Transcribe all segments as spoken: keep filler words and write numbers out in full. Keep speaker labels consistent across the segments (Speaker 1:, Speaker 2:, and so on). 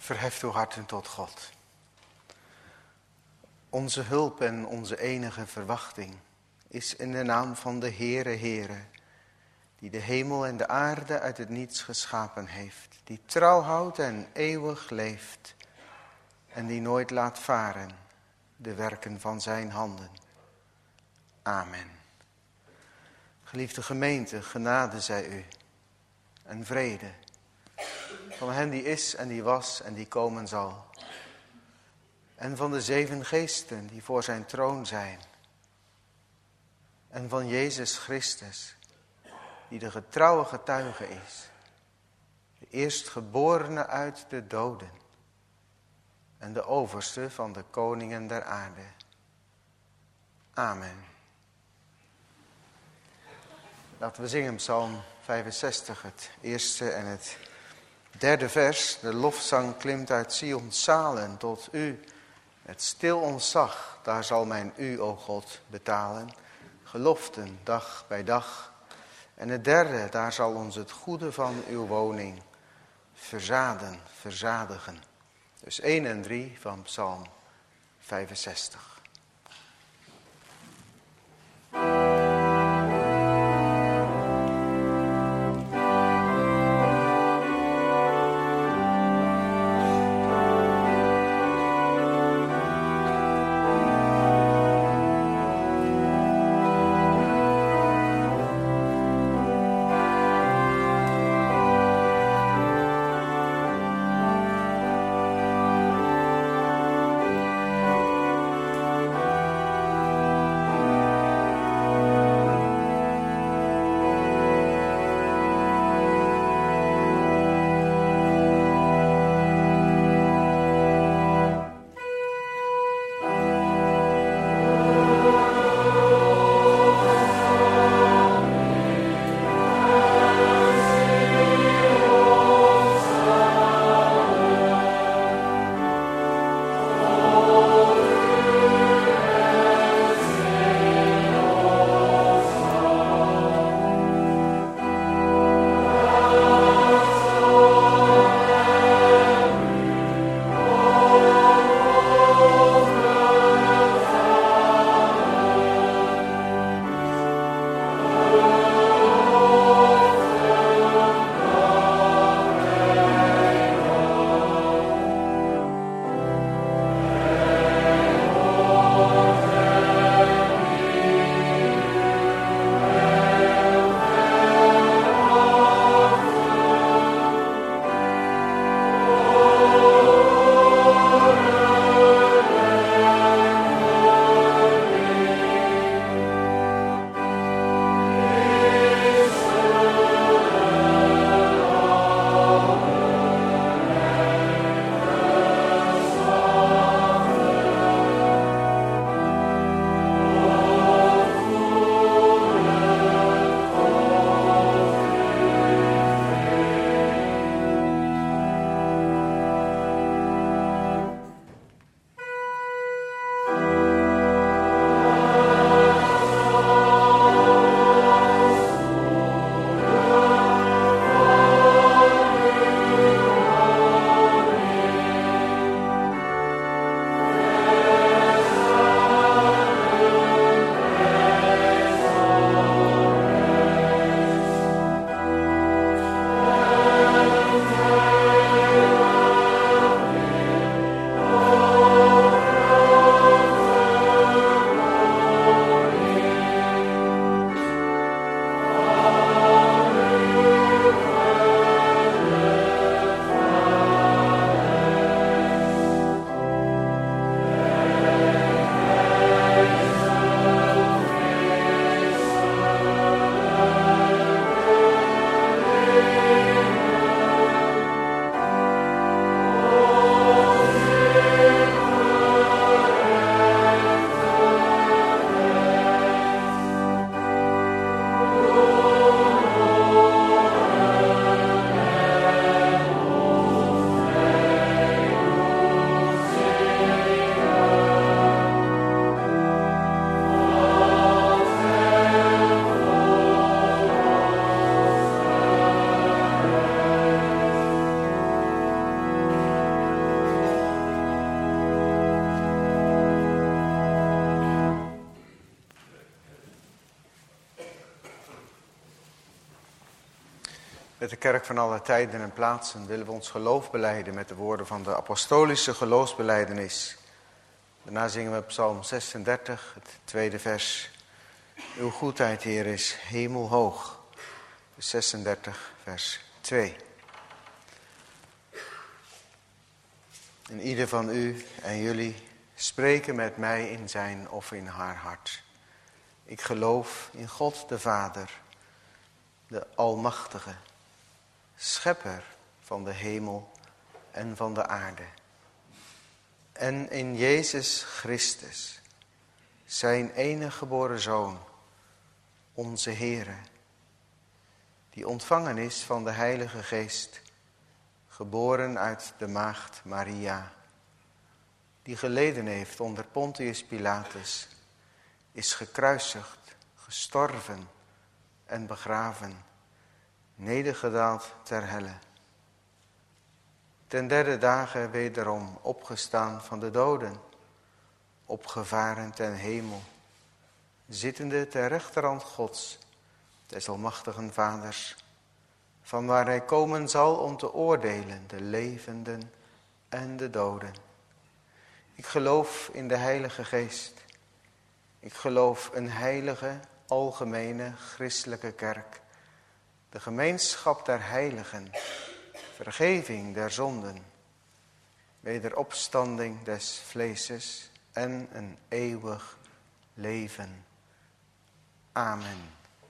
Speaker 1: Verheft uw harten tot God. Onze hulp en onze enige verwachting is in de naam van de Heere Heere, die de hemel en de aarde uit het niets geschapen heeft, die trouw houdt en eeuwig leeft en die nooit laat varen de werken van zijn handen. Amen. Geliefde gemeente, genade zij u en vrede van hen die is en die was en die komen zal. En van de zeven geesten die voor zijn troon zijn. En van Jezus Christus, die de getrouwe getuige is. De eerstgeborene uit de doden. En de overste van de koningen der aarde. Amen. Laten we zingen Psalm vijfenzestig, het eerste en het derde vers. De lofzang klimt uit Sions zalen tot u. Het stil ontzag, daar zal mijn u, o God, betalen. Geloften, dag bij dag. En het derde, daar zal ons het goede van uw woning verzaden, verzadigen. Dus één en drie van Psalm vijfenzestig.
Speaker 2: Amen.
Speaker 1: Met de kerk van alle tijden en plaatsen willen we ons geloof belijden met de woorden van de apostolische geloofsbelijdenis. Daarna zingen we Psalm zesendertig, het tweede vers. Uw goedheid, Heer, is hemelhoog. zesendertig, vers twee. En ieder van u en jullie spreken met mij in zijn of in haar hart. Ik geloof in God de Vader, de Almachtige, Schepper van de hemel en van de aarde. En in Jezus Christus, zijn enige geboren Zoon, onze Heere, die ontvangen is van de Heilige Geest, geboren uit de maagd Maria, die geleden heeft onder Pontius Pilatus, is gekruisigd, gestorven en begraven, nedergedaald ter helle. Ten derde dagen wederom opgestaan van de doden, opgevaren ten hemel, zittende ter rechterhand Gods, des almachtigen Vaders, vanwaar hij komen zal om te oordelen de levenden en de doden. Ik geloof in de Heilige Geest. Ik geloof een heilige, algemene, christelijke kerk, de gemeenschap der heiligen, vergeving der zonden, wederopstanding des vleeses en een eeuwig leven. Amen.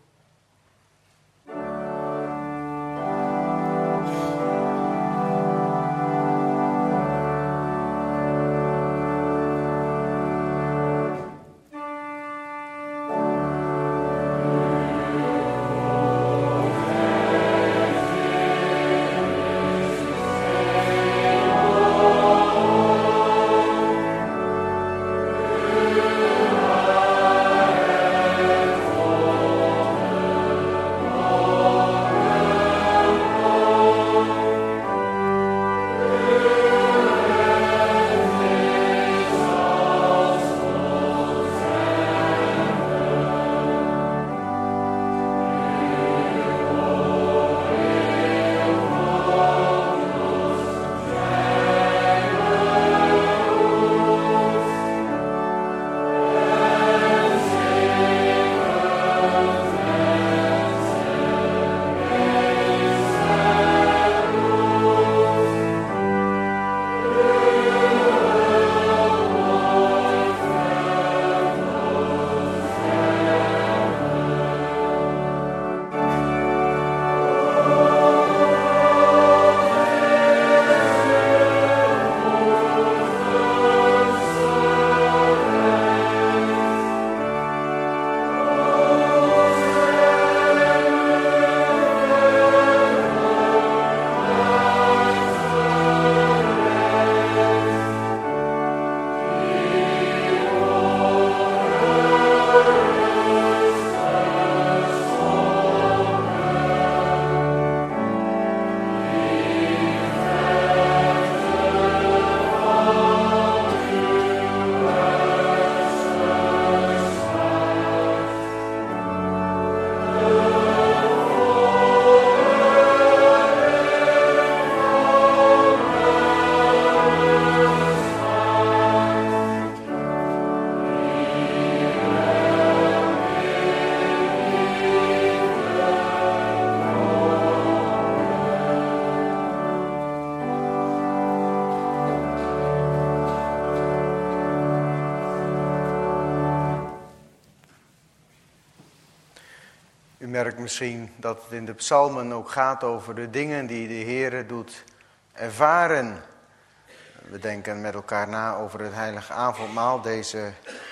Speaker 1: U merkt misschien dat het in de psalmen ook gaat over de dingen die de Heere doet ervaren. We denken met elkaar na over het heilige avondmaal, deze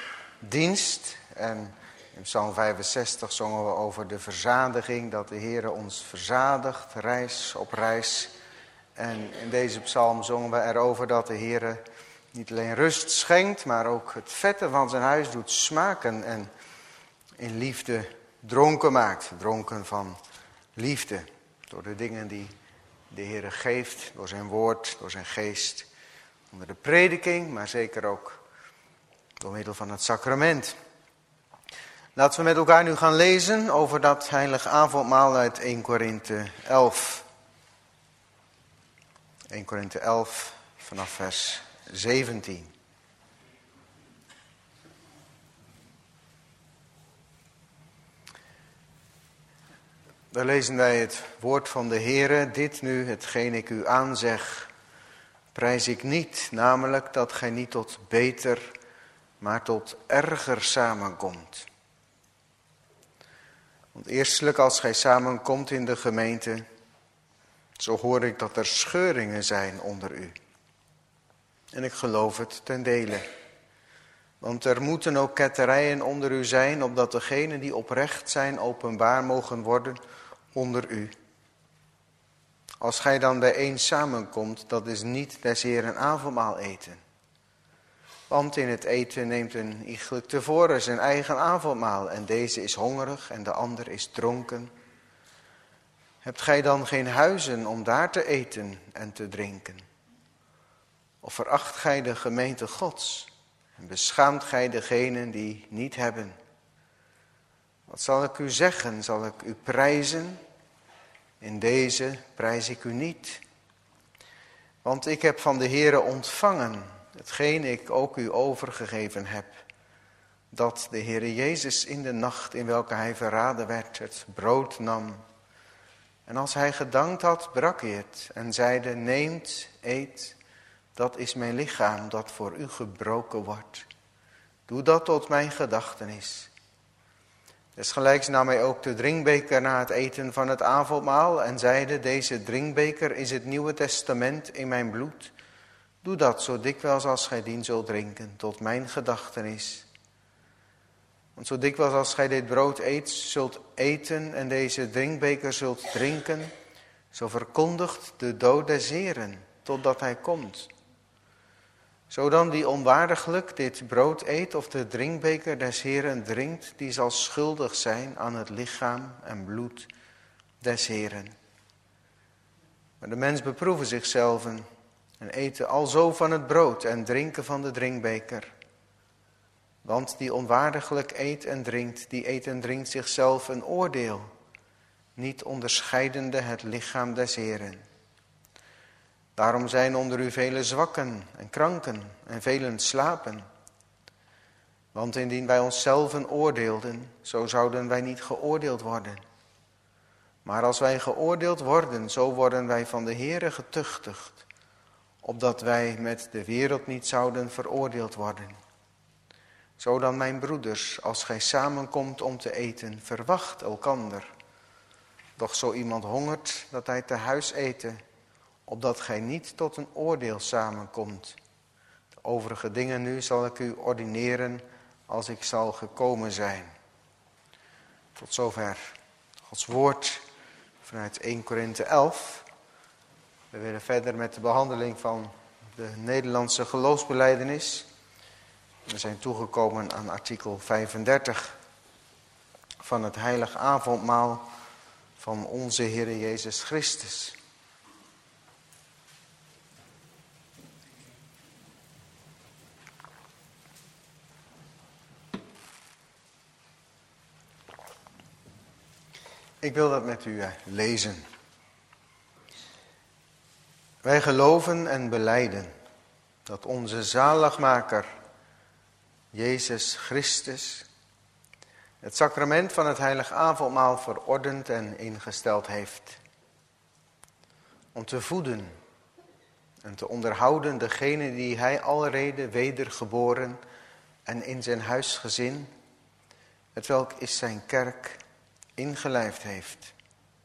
Speaker 1: dienst. En in Psalm vijfenzestig zongen we over de verzadiging, dat de Heere ons verzadigt, reis op reis. En in deze psalm zongen we erover dat de Heere niet alleen rust schenkt, maar ook het vette van zijn huis doet smaken en in liefde dronken maakt. Dronken van liefde, door de dingen die de Heere geeft, door zijn woord, door zijn geest. Onder de prediking, maar zeker ook door middel van het sacrament. Laten we met elkaar nu gaan lezen over dat heilige avondmaal uit Eerste Korinthe elf. Eerste Korinthe elf vanaf vers zeventien. Daar lezen wij het woord van de Heere. Dit nu, hetgeen ik u aanzeg, prijs ik niet, namelijk dat gij niet tot beter, maar tot erger samenkomt. Want eerstelijk als gij samenkomt in de gemeente, zo hoor ik dat er scheuringen zijn onder u. En ik geloof het ten dele. Want er moeten ook ketterijen onder u zijn, opdat degenen die oprecht zijn openbaar mogen worden onder u. Als gij dan bijeen samenkomt, dat is niet des Heeren avondmaal eten. Want in het eten neemt een iegelijk tevoren zijn eigen avondmaal, en deze is hongerig en de ander is dronken. Hebt gij dan geen huizen om daar te eten en te drinken? Of veracht gij de gemeente Gods en beschaamt gij degenen die niet hebben? Wat zal ik u zeggen? Zal ik u prijzen? In deze prijs ik u niet. Want ik heb van de Heere ontvangen hetgeen ik ook u overgegeven heb, dat de Heere Jezus in de nacht in welke hij verraden werd, het brood nam. En als hij gedankt had, brak hij het en zeide, neemt, eet, dat is mijn lichaam dat voor u gebroken wordt. Doe dat tot mijn gedachtenis. Desgelijks nam hij ook de drinkbeker na het eten van het avondmaal en zeide, deze drinkbeker is het Nieuwe Testament in mijn bloed. Doe dat zo dikwijls als gij dien zult drinken, tot mijn gedachtenis. Want zo dikwijls als gij dit brood eet, zult eten en deze drinkbeker zult drinken, zo verkondigt de dood des Heeren, totdat hij komt. Zo dan die onwaardiglijk dit brood eet of de drinkbeker des Heeren drinkt, die zal schuldig zijn aan het lichaam en bloed des Heeren. Maar de mens beproeven zichzelf en eten alzo van het brood en drinken van de drinkbeker. Want die onwaardiglijk eet en drinkt, die eet en drinkt zichzelf een oordeel, niet onderscheidende het lichaam des Heeren. Daarom zijn onder u vele zwakken en kranken en velen slapen. Want indien wij onszelf oordeelden, zo zouden wij niet geoordeeld worden. Maar als wij geoordeeld worden, zo worden wij van de Heere getuchtigd, opdat wij met de wereld niet zouden veroordeeld worden. Zo dan, mijn broeders, als gij samenkomt om te eten, verwacht elkander. Doch zo iemand hongert, dat hij te huis eten, opdat gij niet tot een oordeel samenkomt. De overige dingen nu zal ik u ordineren als ik zal gekomen zijn. Tot zover Gods woord vanuit Eerste Korinthe elf. We willen verder met de behandeling van de Nederlandse geloofsbelijdenis. We zijn toegekomen aan artikel vijfendertig van het heilig avondmaal van onze Heer Jezus Christus. Ik wil dat met u lezen. Wij geloven en belijden dat onze zaligmaker, Jezus Christus, het sacrament van het heilig avondmaal verordend en ingesteld heeft. Om te voeden en te onderhouden degene die hij alrede wedergeboren en in zijn huisgezin, hetwelk is zijn kerk, ingelijfd heeft.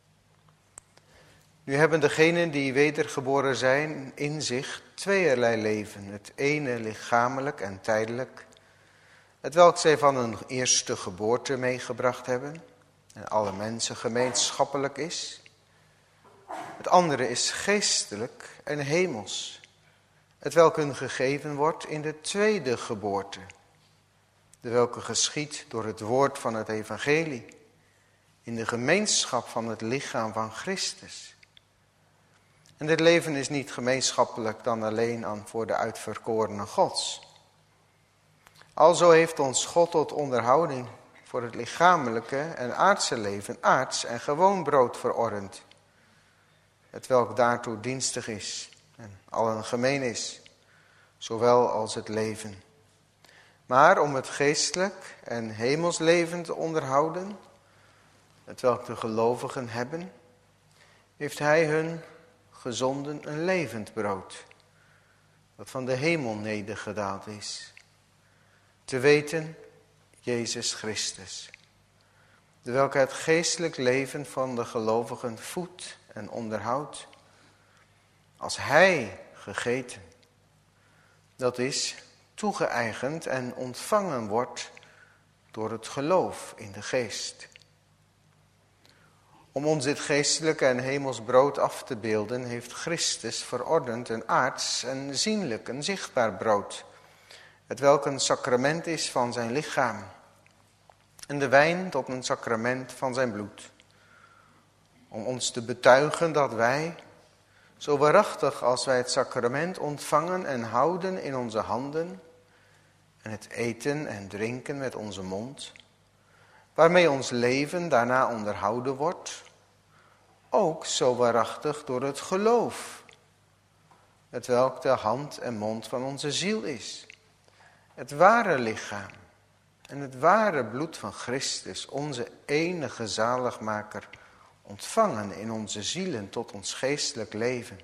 Speaker 1: Nu hebben degenen die wedergeboren zijn in zich tweeërlei leven. Het ene lichamelijk en tijdelijk, hetwelk zij van hun eerste geboorte meegebracht hebben en alle mensen gemeenschappelijk is. Het andere is geestelijk en hemels, hetwelk hun gegeven wordt in de tweede geboorte, de welke geschiet door het woord van het evangelie, in de gemeenschap van het lichaam van Christus. En dit leven is niet gemeenschappelijk dan alleen aan voor de uitverkorenen Gods. Alzo heeft ons God tot onderhouding voor het lichamelijke en aardse leven aards en gewoon brood verordend, hetwelk daartoe dienstig is en allen gemeen is, zowel als het leven. Maar om het geestelijk en hemels leven te onderhouden, hetwelk de gelovigen hebben, heeft hij hun gezonden een levend brood, dat van de hemel nedergedaald is, te weten Jezus Christus, de welke het geestelijk leven van de gelovigen voedt en onderhoudt, als hij gegeten, dat is toegeëigend en ontvangen wordt door het geloof in de geest. Om ons dit geestelijke en hemels brood af te beelden, heeft Christus verordend een aards en zienlijk, een zichtbaar brood, hetwelk een sacrament is van zijn lichaam, en de wijn tot een sacrament van zijn bloed, om ons te betuigen dat wij, zo waarachtig als wij het sacrament ontvangen en houden in onze handen, en het eten en drinken met onze mond, waarmee ons leven daarna onderhouden wordt, ook zo waarachtig door het geloof, hetwelk de hand en mond van onze ziel is, het ware lichaam en het ware bloed van Christus, onze enige zaligmaker, ontvangen in onze zielen tot ons geestelijk leven.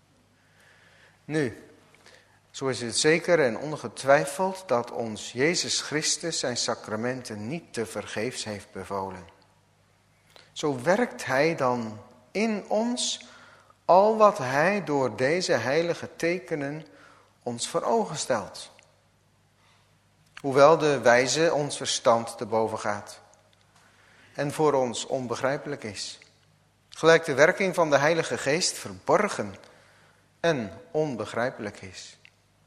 Speaker 1: Nu, zo is het zeker en ongetwijfeld dat ons Jezus Christus zijn sacramenten niet te vergeefs heeft bevolen. Zo werkt hij dan in ons al wat hij door deze heilige tekenen ons voor ogen stelt. Hoewel de wijze ons verstand te boven gaat en voor ons onbegrijpelijk is. Gelijk de werking van de Heilige Geest verborgen en onbegrijpelijk is.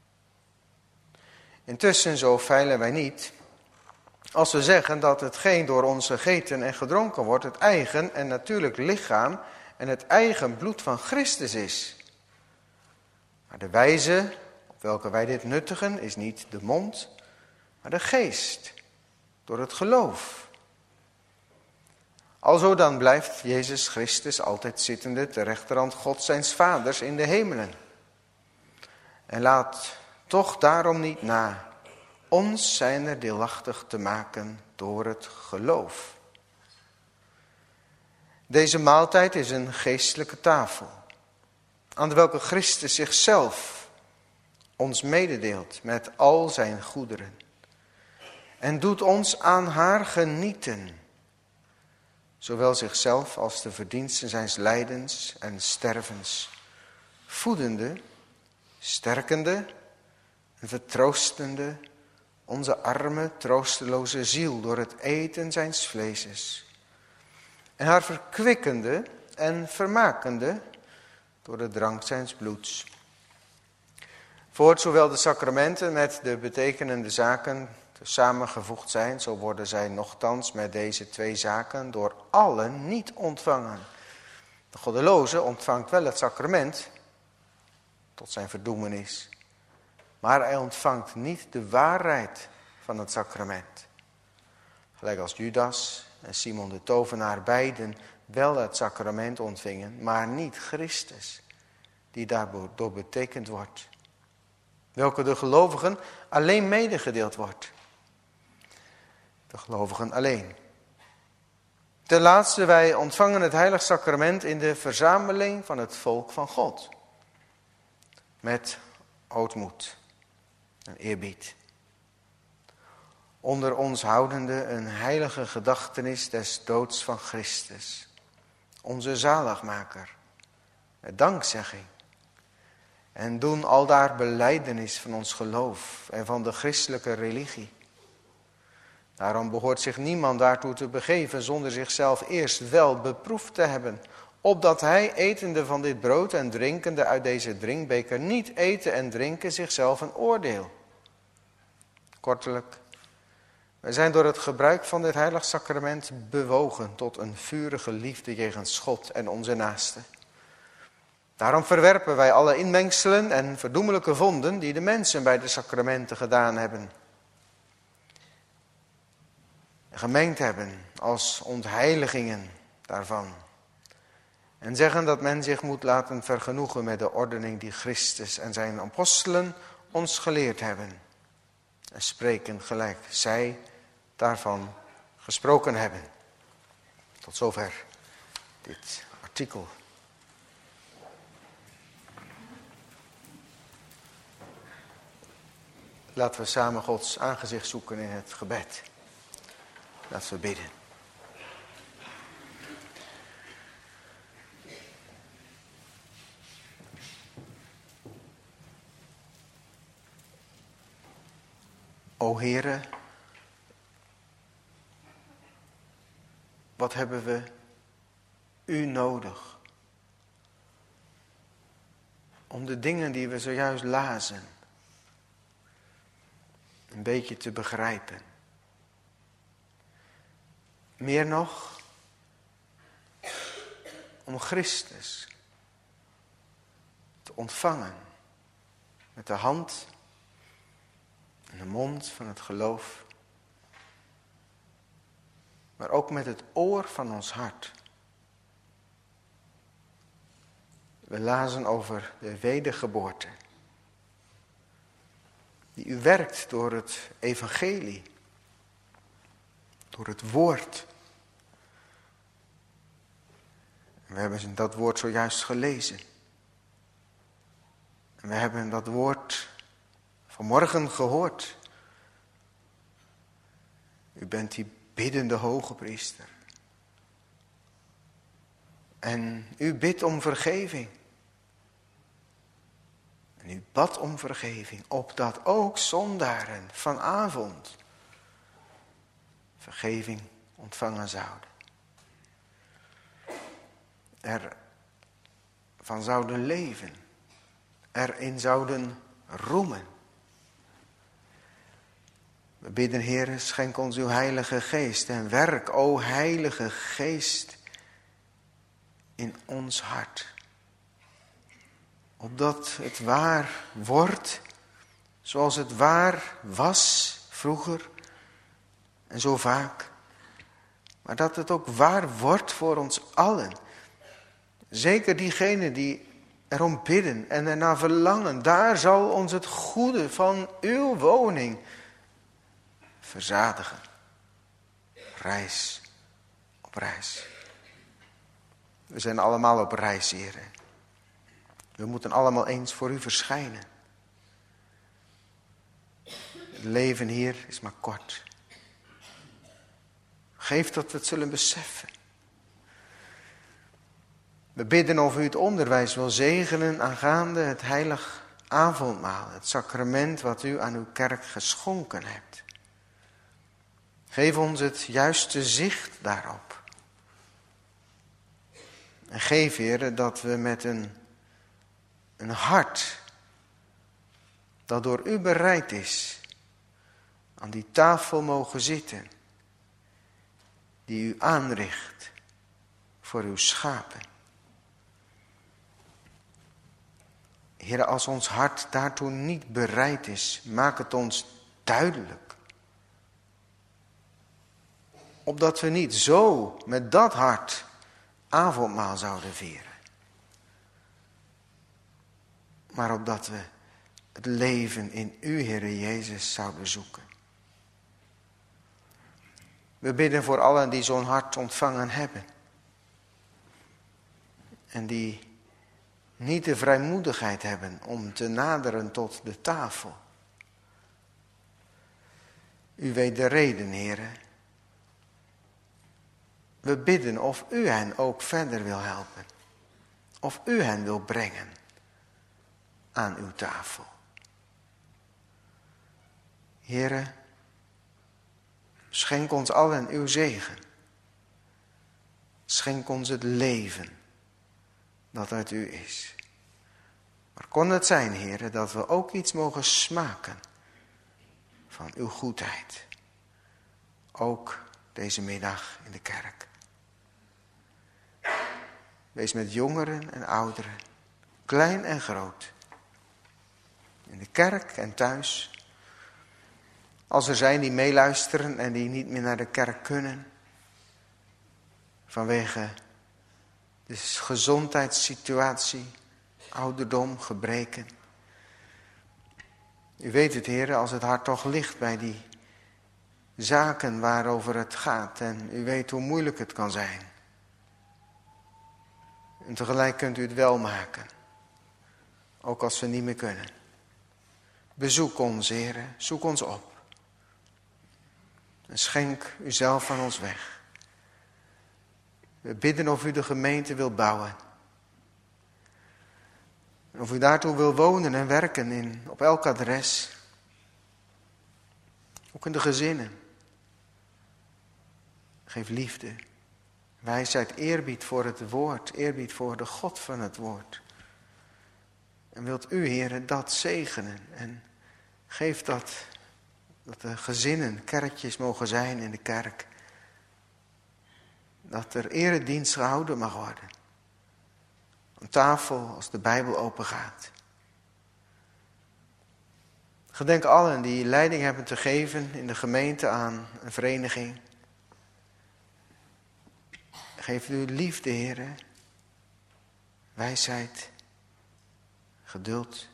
Speaker 1: Intussen zo feilen wij niet als we zeggen dat hetgeen door ons gegeten en gedronken wordt het eigen en natuurlijk lichaam en het eigen bloed van Christus is. Maar de wijze op welke wij dit nuttigen is niet de mond, maar de geest, door het geloof. Alzo dan blijft Jezus Christus altijd zittende ter rechterhand God zijns vaders in de hemelen. En laat toch daarom niet na ons zijner deelachtig te maken door het geloof. Deze maaltijd is een geestelijke tafel, aan de welke Christus zichzelf ons mededeelt met al zijn goederen. En doet ons aan haar genieten, zowel zichzelf als de verdiensten zijns lijdens en stervens, voedende, sterkende en vertroostende onze arme, troosteloze ziel door het eten zijns vleeses. En haar verkwikkende en vermakende door de drank zijns bloeds. Voort zowel de sacramenten met de betekenende zaken samengevoegd zijn, zo worden zij nochtans met deze twee zaken door allen niet ontvangen. De goddeloze ontvangt wel het sacrament tot zijn verdoemenis, maar hij ontvangt niet de waarheid van het sacrament. Gelijk als Judas en Simon de tovenaar beiden wel het sacrament ontvingen, maar niet Christus, die daardoor betekend wordt. Welke de gelovigen alleen medegedeeld wordt. De gelovigen alleen. Ten laatste, wij ontvangen het heilig sacrament in de verzameling van het volk van God. Met ootmoed en eerbied. Onder ons houdende een heilige gedachtenis des doods van Christus. Onze zaligmaker. Met dankzegging. En doen aldaar belijdenis van ons geloof en van de christelijke religie. Daarom behoort zich niemand daartoe te begeven zonder zichzelf eerst wel beproefd te hebben. Opdat hij, etende van dit brood en drinkende uit deze drinkbeker, niet eten en drinken zichzelf een oordeel. Kortelijk, wij zijn door het gebruik van dit heilig sacrament bewogen tot een vurige liefde jegens God en onze naasten. Daarom verwerpen wij alle inmengselen en verdoemelijke vonden die de mensen bij de sacramenten gedaan hebben. gemengd hebben als ontheiligingen daarvan. En zeggen dat men zich moet laten vergenoegen met de ordening die Christus en zijn apostelen ons geleerd hebben. En spreken gelijk zij daarvan gesproken hebben. Tot zover dit artikel. Laten we samen Gods aangezicht zoeken in het gebed. Laten we bidden. O Heere, wat hebben we U nodig om de dingen die we zojuist lazen een beetje te begrijpen. Meer nog, om Christus te ontvangen met de hand en de mond van het geloof, maar ook met het oor van ons hart. We lazen over de wedergeboorte, die u werkt door het evangelie, door het woord. We hebben dat woord zojuist gelezen. En we hebben dat woord vanmorgen gehoord. U bent die biddende hoge priester. En u bidt om vergeving. En u bad om vergeving, opdat ook zondaren vanavond vergeving ontvangen zouden. Er van zouden leven. Erin zouden roemen. We bidden, Heere, schenk ons uw heilige geest en werk, o heilige geest, in ons hart. Opdat het waar wordt, zoals het waar was vroeger en zo vaak. Maar dat het ook waar wordt voor ons allen. Zeker diegenen die erom bidden en ernaar verlangen. Daar zal ons het goede van uw woning verzadigen. Reis op reis. We zijn allemaal op reis, Heere. We moeten allemaal eens voor u verschijnen. Het leven hier is maar kort. Geef dat we het zullen beseffen. We bidden of u het onderwijs wil zegenen aangaande het heilig avondmaal. Het sacrament wat u aan uw kerk geschonken hebt. Geef ons het juiste zicht daarop. En geef, Heer, dat we met een, een hart dat door u bereid is, aan die tafel mogen zitten, die u aanricht voor uw schapen. Heer, als ons hart daartoe niet bereid is, maak het ons duidelijk. Opdat we niet zo met dat hart avondmaal zouden vieren. Maar opdat we het leven in u, Heere Jezus, zouden zoeken. We bidden voor allen die zo'n hart ontvangen hebben. En die niet de vrijmoedigheid hebben om te naderen tot de tafel. U weet de reden, Heere. We bidden of u hen ook verder wil helpen. Of u hen wil brengen aan uw tafel. Heere, schenk ons allen uw zegen. Schenk ons het leven dat uit u is. Maar kon het zijn, Heere, dat we ook iets mogen smaken van uw goedheid. Ook deze middag in de kerk. Wees met jongeren en ouderen, klein en groot. In de kerk en thuis. Als er zijn die meeluisteren en die niet meer naar de kerk kunnen. Vanwege de gezondheidssituatie, ouderdom, gebreken. U weet het, Heer, als het hart toch ligt bij die zaken waarover het gaat. En u weet hoe moeilijk het kan zijn. En tegelijk kunt u het wel maken. Ook als we niet meer kunnen. Bezoek ons, Heer, zoek ons op. En schenk uzelf aan ons weg. We bidden of u de gemeente wilt bouwen. En of u daartoe wil wonen en werken in, op elk adres. Ook in de gezinnen. Geef liefde, wijsheid, eerbied voor het woord. Eerbied voor de God van het woord. En wilt u, Heer, dat zegenen. En geef dat, dat de gezinnen kerkjes mogen zijn in de kerk. Dat er eredienst gehouden mag worden. Aan tafel als de Bijbel open gaat. Gedenk allen die leiding hebben te geven in de gemeente aan een vereniging. Geef u liefde, Heer. Wijsheid. Geduld.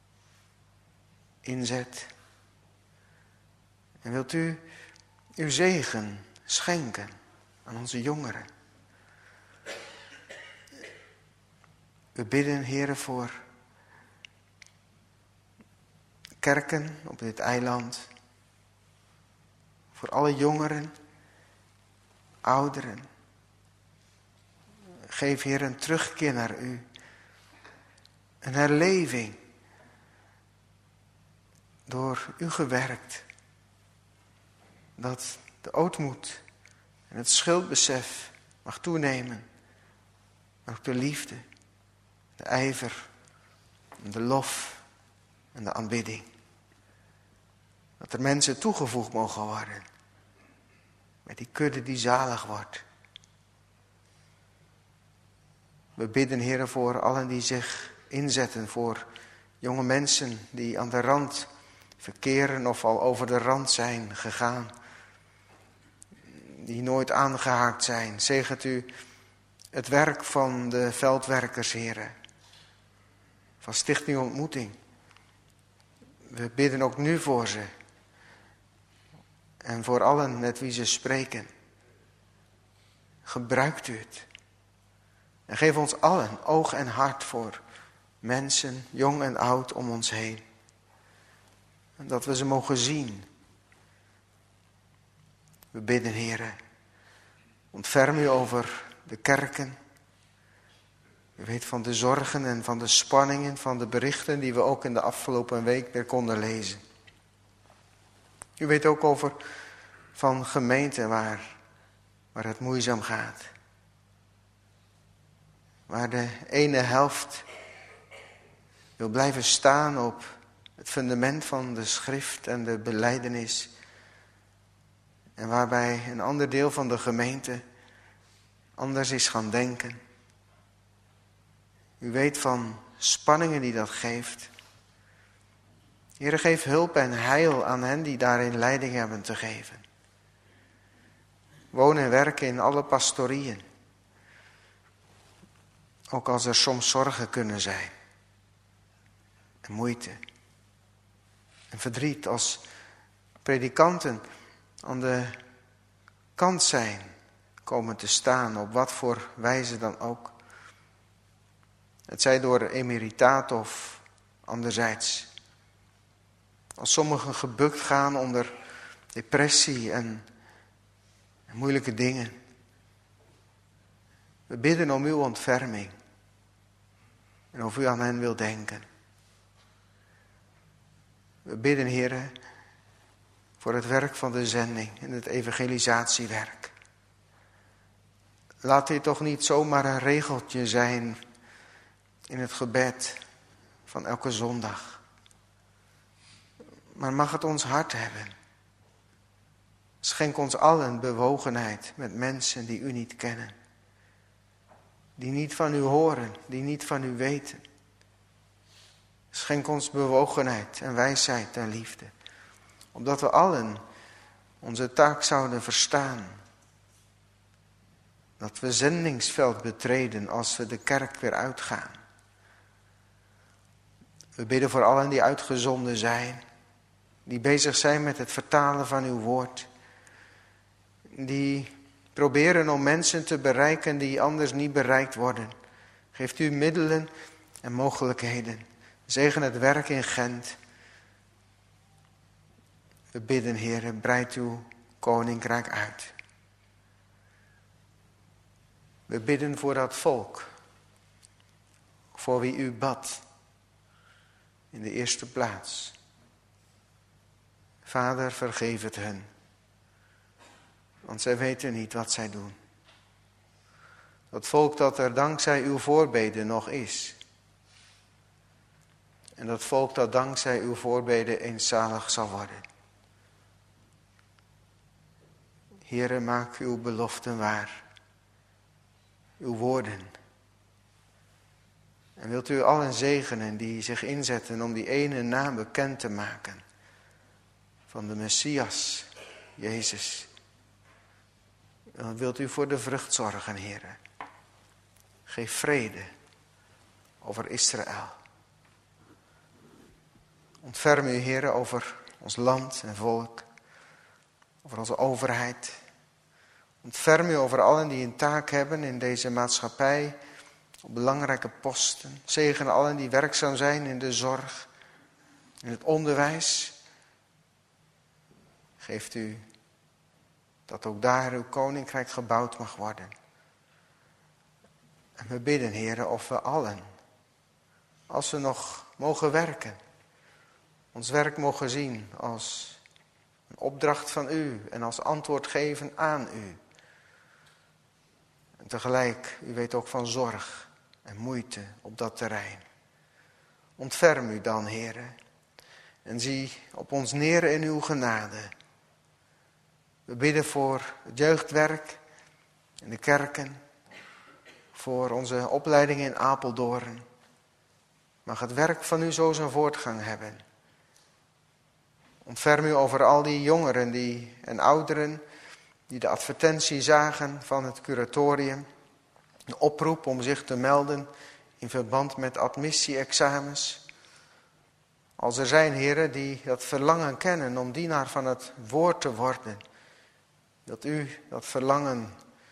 Speaker 1: Inzet. En wilt u uw zegen schenken aan onze jongeren. We bidden, Heer, voor kerken op dit eiland. Voor alle jongeren, ouderen. Geef, Heer, een terugkeer naar u. Een herleving. Door u gewerkt. Dat de ootmoed en het schuldbesef mag toenemen. Maar ook de liefde, de ijver, en de lof en de aanbidding. Dat er mensen toegevoegd mogen worden. Met die kudde die zalig wordt. We bidden, Heer, voor allen die zich inzetten voor jonge mensen die aan de rand verkeren of al over de rand zijn gegaan. Die nooit aangehaakt zijn. Zegent u het werk van de veldwerkers, Heer. Van Stichting Ontmoeting. We bidden ook nu voor ze. En voor allen met wie ze spreken. Gebruikt u het. En geef ons allen oog en hart voor mensen, jong en oud, om ons heen. En dat we ze mogen zien. We bidden, Heer, ontferm u over de kerken. U weet van de zorgen en van de spanningen, van de berichten die we ook in de afgelopen week weer konden lezen. U weet ook over van gemeenten waar, waar het moeizaam gaat. Waar de ene helft wil blijven staan op het fundament van de schrift en de belijdenis. En waarbij een ander deel van de gemeente anders is gaan denken. U weet van spanningen die dat geeft. Heere, geef hulp en heil aan hen die daarin leiding hebben te geven. Wonen en werken in alle pastorieën. Ook als er soms zorgen kunnen zijn. En moeite. En verdriet als predikanten aan de kant zijn komen te staan, op wat voor wijze dan ook. Het zij door emeritaat of anderzijds. Als sommigen gebukt gaan onder depressie en, en moeilijke dingen. We bidden om uw ontferming. En of u aan hen wilt denken. We bidden, Heere, voor het werk van de zending en het evangelisatiewerk. Laat dit toch niet zomaar een regeltje zijn in het gebed van elke zondag. Maar mag het ons hart hebben. Schenk ons allen bewogenheid met mensen die u niet kennen. Die niet van u horen, die niet van u weten. Schenk ons bewogenheid en wijsheid en liefde. Opdat we allen onze taak zouden verstaan. Dat we zendingsveld betreden als we de kerk weer uitgaan. We bidden voor allen die uitgezonden zijn. Die bezig zijn met het vertalen van uw woord. Die proberen om mensen te bereiken die anders niet bereikt worden. Geeft u middelen en mogelijkheden. Zegen het werk in Gent. We bidden, Heere, breid uw koninkrijk uit. We bidden voor dat volk. Voor wie u bad. In de eerste plaats. Vader, vergeef het hen. Want zij weten niet wat zij doen. Dat volk dat er dankzij uw voorbeden nog is. En dat volk dat dankzij uw voorbeden eens zalig zal worden. Heere, maak uw beloften waar. Uw woorden. En wilt u allen zegenen die zich inzetten om die ene naam bekend te maken. Van de Messias, Jezus. Dan wilt u voor de vrucht zorgen, Heere. Geef vrede over Israël. Ontferm u, Heere, over ons land en volk. Over onze overheid. Ontferm u over allen die een taak hebben in deze maatschappij. Op belangrijke posten. Zegen allen die werkzaam zijn in de zorg. In het onderwijs. Geeft u dat ook daar uw koninkrijk gebouwd mag worden. En we bidden, Heere, of we allen, als we nog mogen werken, ons werk mogen zien als een opdracht van u en als antwoord geven aan u. En tegelijk, u weet ook van zorg en moeite op dat terrein. Ontferm u dan, Heere, en zie op ons neer in uw genade. We bidden voor het jeugdwerk in de kerken, voor onze opleiding in Apeldoorn. Mag het werk van u zo zijn voortgang hebben. Ontferm u over al die jongeren die, en ouderen die de advertentie zagen van het curatorium. De oproep om zich te melden in verband met admissie-examens. Als er zijn, heren, die dat verlangen kennen om dienaar van het woord te worden. Wilt u dat verlangen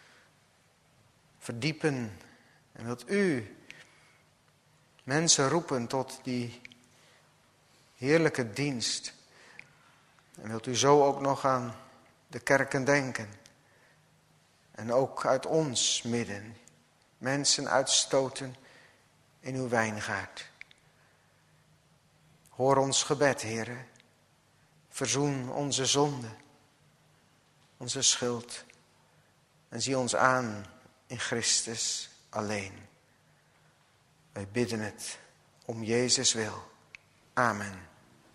Speaker 1: verdiepen en wilt u mensen roepen tot die heerlijke dienst. En wilt u zo ook nog aan de kerken denken. En ook uit ons midden mensen uitstoten in uw wijngaard. Hoor ons gebed, Heere. Verzoen onze zonde, onze schuld. En zie ons aan in Christus alleen. Wij bidden het om Jezus wil. Amen.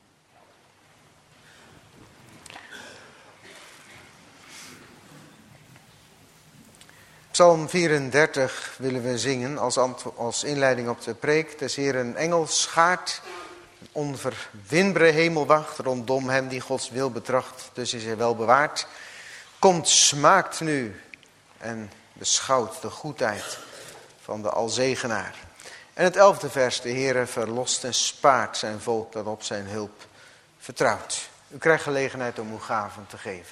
Speaker 1: Psalm vierendertig willen we zingen als, als inleiding op de preek. Des Heeren engel schaart, onverwinbare hemelwacht rondom hem die Gods wil betracht, dus is hij wel bewaard. Komt, smaakt nu en beschouwt de goedheid van de Alzegenaar. En het elfde vers, de Heere verlost en spaart zijn volk dat op zijn hulp vertrouwt. U krijgt gelegenheid om uw gaven te geven.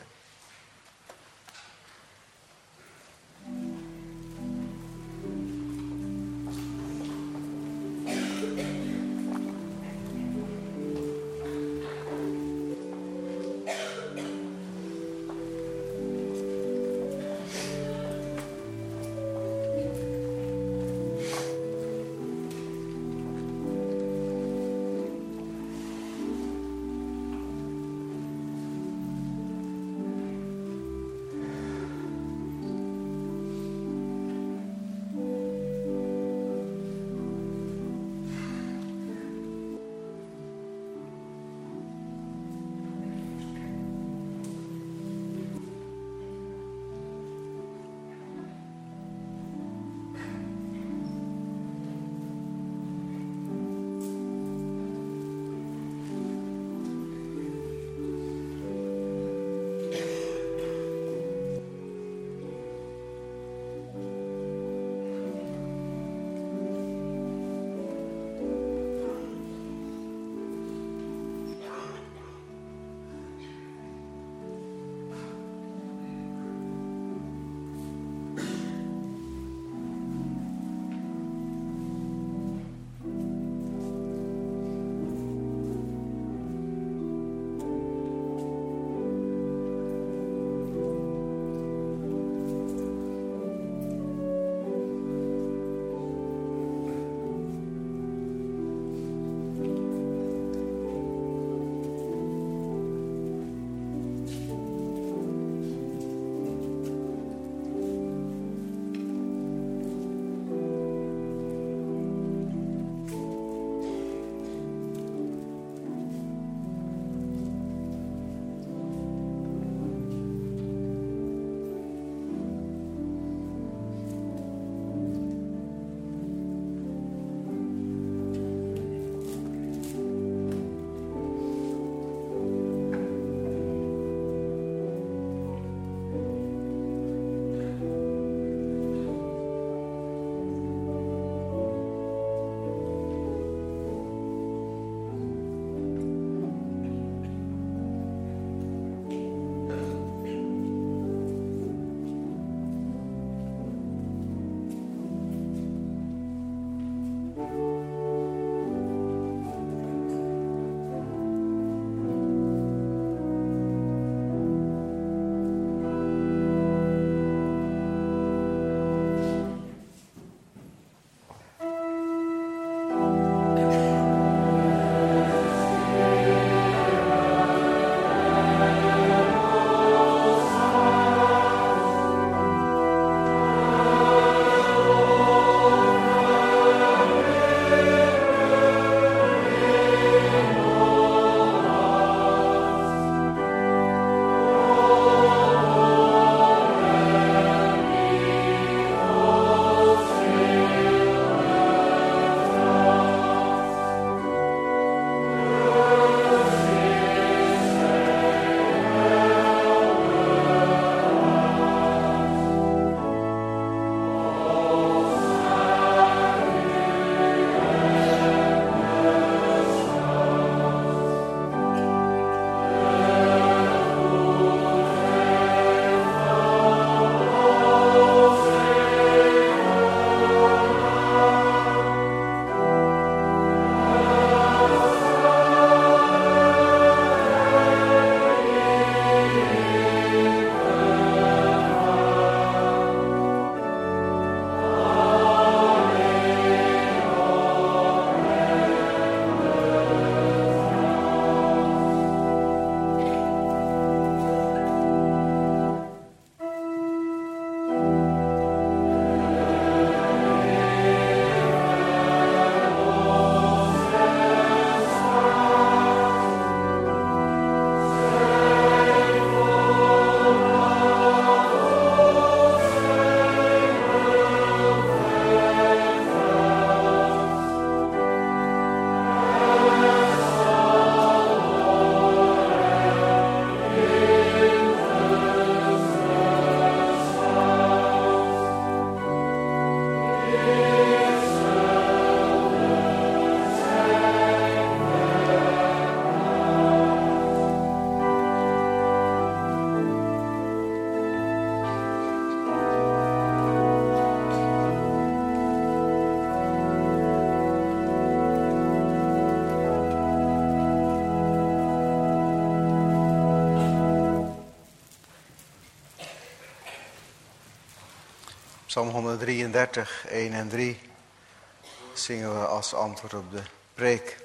Speaker 1: Psalm honderddrieëndertig, één en drie zingen we als antwoord op de preek.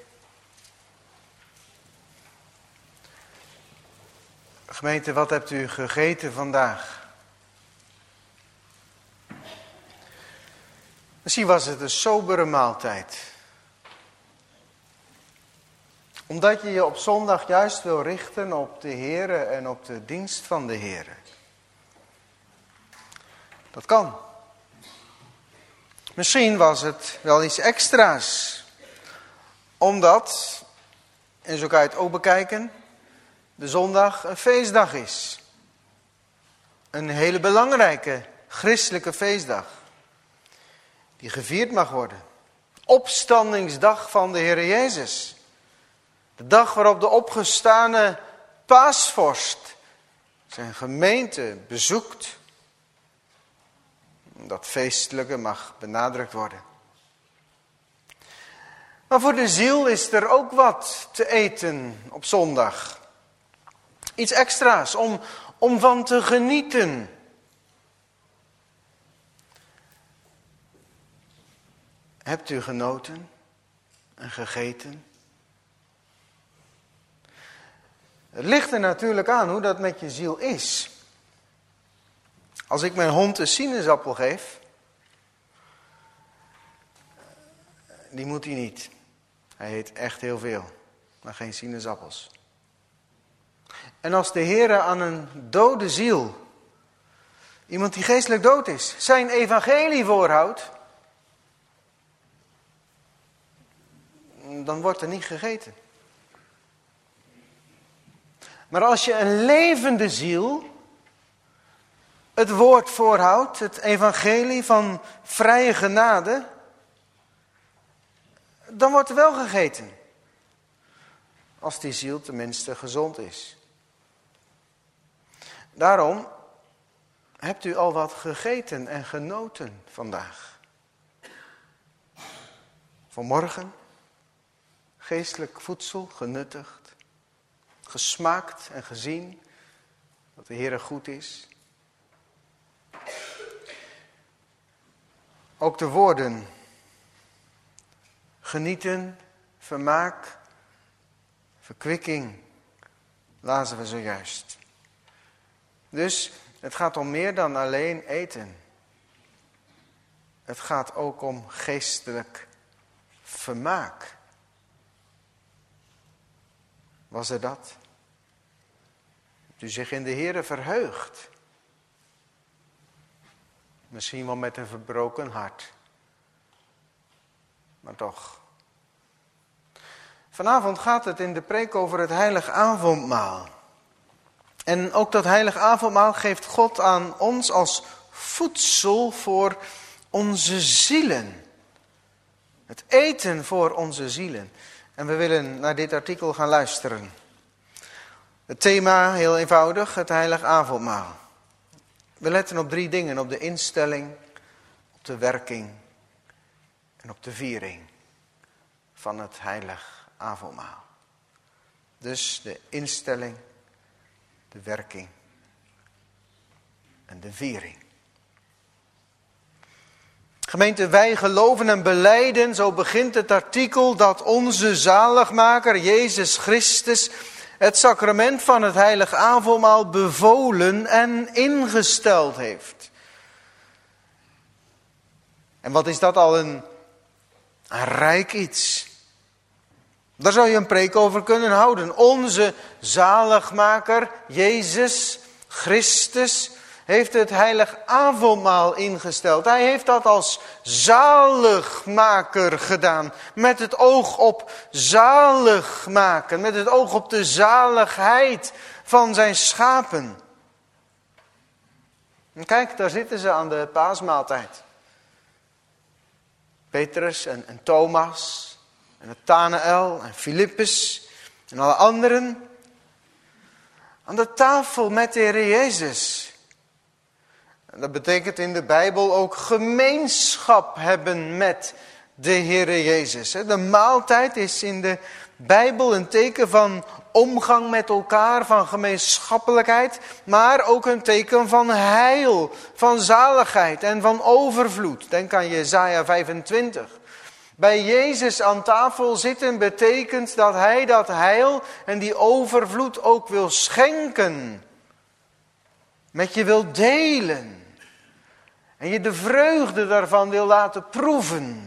Speaker 1: Gemeente, wat hebt u gegeten vandaag? Misschien was het een sobere maaltijd. Omdat je je op zondag juist wil richten op de Here en op de dienst van de Here. Dat kan. Misschien was het wel iets extra's. Omdat, en zo kan je het ook bekijken, de zondag een feestdag is. Een hele belangrijke christelijke feestdag. Die gevierd mag worden. Opstandingsdag van de Heer Jezus. De dag waarop de opgestane paasvorst zijn gemeente bezoekt. Dat feestelijke mag benadrukt worden. Maar voor de ziel is er ook wat te eten op zondag. Iets extra's om, om van te genieten. Hebt u genoten en gegeten? Het ligt er natuurlijk aan hoe dat met je ziel is. Als ik mijn hond een sinaasappel geef, die moet hij niet. Hij eet echt heel veel, maar geen sinaasappels. En als de Heere aan een dode ziel, iemand die geestelijk dood is, zijn evangelie voorhoudt, dan wordt er niet gegeten. Maar als je een levende ziel het woord voorhoudt, het evangelie van vrije genade, dan wordt er wel gegeten. Als die ziel tenminste gezond is. Daarom hebt u al wat gegeten en genoten vandaag. Vanmorgen geestelijk voedsel genuttigd, gesmaakt en gezien dat de Heere goed is. Ook de woorden genieten, vermaak, verkwikking lazen we zojuist. Dus het gaat om meer dan alleen eten. Het gaat ook om geestelijk vermaak. Was er dat? Hebt u zich in de Heere verheugd? Misschien wel met een verbroken hart. Maar toch. Vanavond gaat het in de preek over het heilig avondmaal. En ook dat heilig avondmaal geeft God aan ons als voedsel voor onze zielen. Het eten voor onze zielen. En we willen naar dit artikel gaan luisteren. Het thema, heel eenvoudig, het heilig avondmaal. We letten op drie dingen. Op de instelling, op de werking en op de viering van het heilig avondmaal. Dus de instelling, de werking en de viering. Gemeente, wij geloven en belijden, zo begint het artikel, dat onze zaligmaker, Jezus Christus, het sacrament van het heilig avondmaal bevolen en ingesteld heeft. En wat is dat al een, een rijk iets. Daar zou je een preek over kunnen houden. Onze zaligmaker, Jezus Christus, heeft het heilig avondmaal ingesteld. Hij heeft dat als zaligmaker gedaan. Met het oog op zalig maken. Met het oog op de zaligheid van zijn schapen. En kijk, daar zitten ze aan de paasmaaltijd. Petrus en, en Thomas. En Nathanael en Filippus. En alle anderen. Aan de tafel met de Heer Jezus. En dat betekent in de Bijbel ook gemeenschap hebben met de Heere Jezus. De maaltijd is in de Bijbel een teken van omgang met elkaar, van gemeenschappelijkheid, maar ook een teken van heil, van zaligheid en van overvloed. Denk aan Jesaja vijfentwintig. Bij Jezus aan tafel zitten betekent dat hij dat heil en die overvloed ook wil schenken. Met je wil delen. En je de vreugde daarvan wil laten proeven.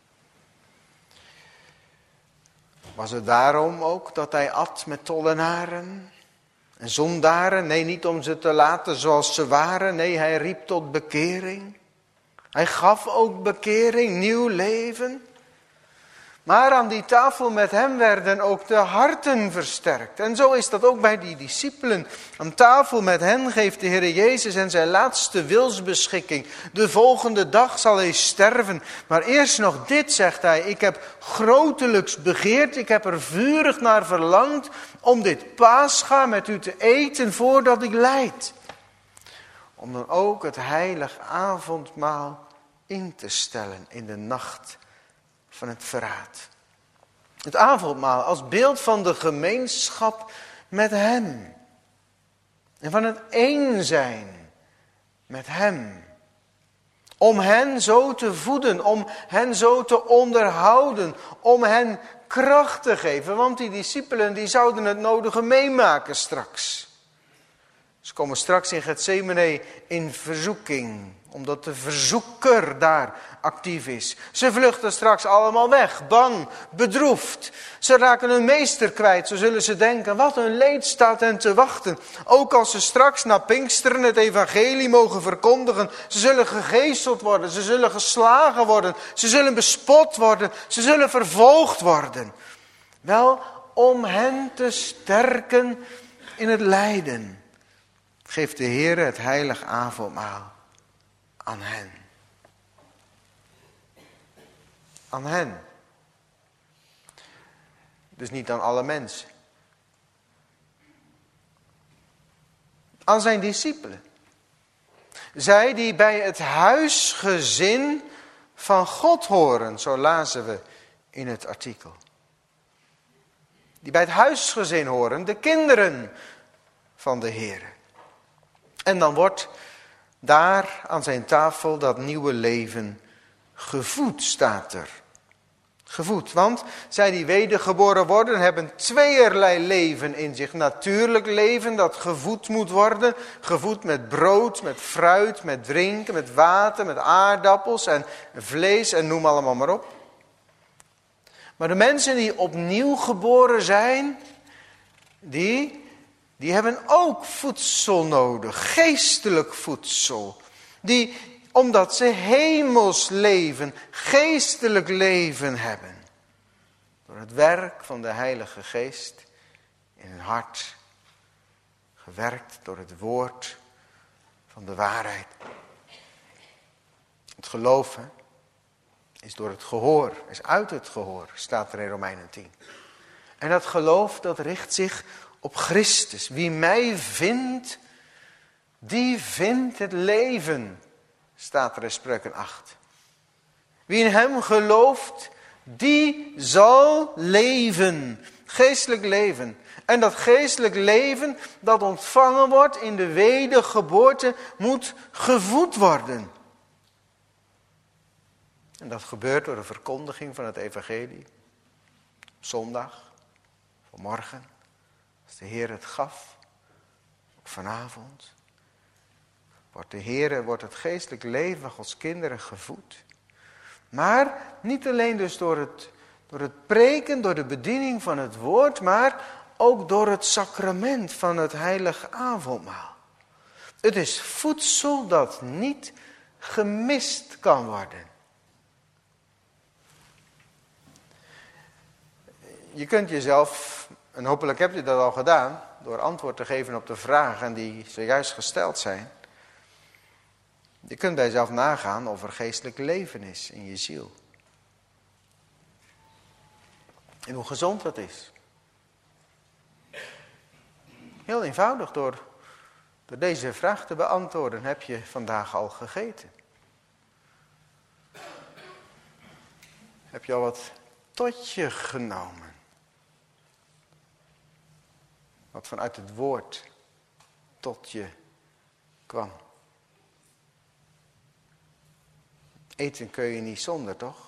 Speaker 1: Was het daarom ook dat hij at met tollenaren en zondaren? Nee, niet om ze te laten zoals ze waren. Nee, hij riep tot bekering. Hij gaf ook bekering, nieuw leven. Maar aan die tafel met hem werden ook de harten versterkt. En zo is dat ook bij die discipelen. Aan tafel met hen geeft de Heer Jezus en zijn laatste wilsbeschikking. De volgende dag zal hij sterven. Maar eerst nog dit, zegt hij. Ik heb grotelijks begeerd, ik heb er vurig naar verlangd om dit Pascha met u te eten voordat ik lijd. Om dan ook het heilig avondmaal in te stellen in de nacht van het verraad. Het avondmaal als beeld van de gemeenschap met hem. En van het één zijn met hem. Om hen zo te voeden, om hen zo te onderhouden, om hen kracht te geven. Want die discipelen die zouden het nodige meemaken straks. Ze komen straks in Getsemane in verzoeking, omdat de verzoeker daar actief is. Ze vluchten straks allemaal weg, bang, bedroefd. Ze raken hun meester kwijt, zo zullen ze denken, wat een leed staat hen te wachten. Ook als ze straks na Pinksteren het evangelie mogen verkondigen. Ze zullen gegezeld worden, ze zullen geslagen worden, ze zullen bespot worden, ze zullen vervolgd worden. Wel, om hen te sterken in het lijden, geeft de Heer het heilig avondmaal aan hen. Aan hen. Dus niet aan alle mensen. Aan zijn discipelen. Zij die bij het huisgezin van God horen, zo lazen we in het artikel. Die bij het huisgezin horen, de kinderen van de Heer. En dan wordt daar aan zijn tafel dat nieuwe leven gevoed, staat er. Gevoed, want zij die wedergeboren worden hebben tweeërlei leven in zich. Natuurlijk leven dat gevoed moet worden. Gevoed met brood, met fruit, met drinken, met water, met aardappels en vlees en noem allemaal maar op. Maar de mensen die opnieuw geboren zijn, die... Die hebben ook voedsel nodig, geestelijk voedsel. Die, omdat ze hemels leven, geestelijk leven hebben. Door het werk van de Heilige Geest in hun hart. Gewerkt door het woord van de waarheid. Het geloof hè, is door het gehoor, is uit het gehoor, staat er in Romeinen tien. En dat geloof dat richt zich op Christus. Wie mij vindt, die vindt het leven, staat er in Spreuken acht. Wie in hem gelooft, die zal leven. Geestelijk leven. En dat geestelijk leven dat ontvangen wordt in de wedergeboorte moet gevoed worden. En dat gebeurt door de verkondiging van het evangelie. Zondag, vanmorgen. Als de Heer het gaf, ook vanavond, wordt de Heer, wordt het geestelijk leven van Gods kinderen gevoed. Maar niet alleen dus door het, door het preken, door de bediening van het woord, maar ook door het sacrament van het heilige avondmaal. Het is voedsel dat niet gemist kan worden. Je kunt jezelf, en hopelijk heb je dat al gedaan, door antwoord te geven op de vragen die zojuist gesteld zijn. Je kunt bij jezelf nagaan of er geestelijk leven is in je ziel. En hoe gezond dat is. Heel eenvoudig, door, door deze vraag te beantwoorden, heb je vandaag al gegeten? Heb je al wat tot je genomen? wat vanuit het woord tot je kwam. Eten kun je niet zonder, toch?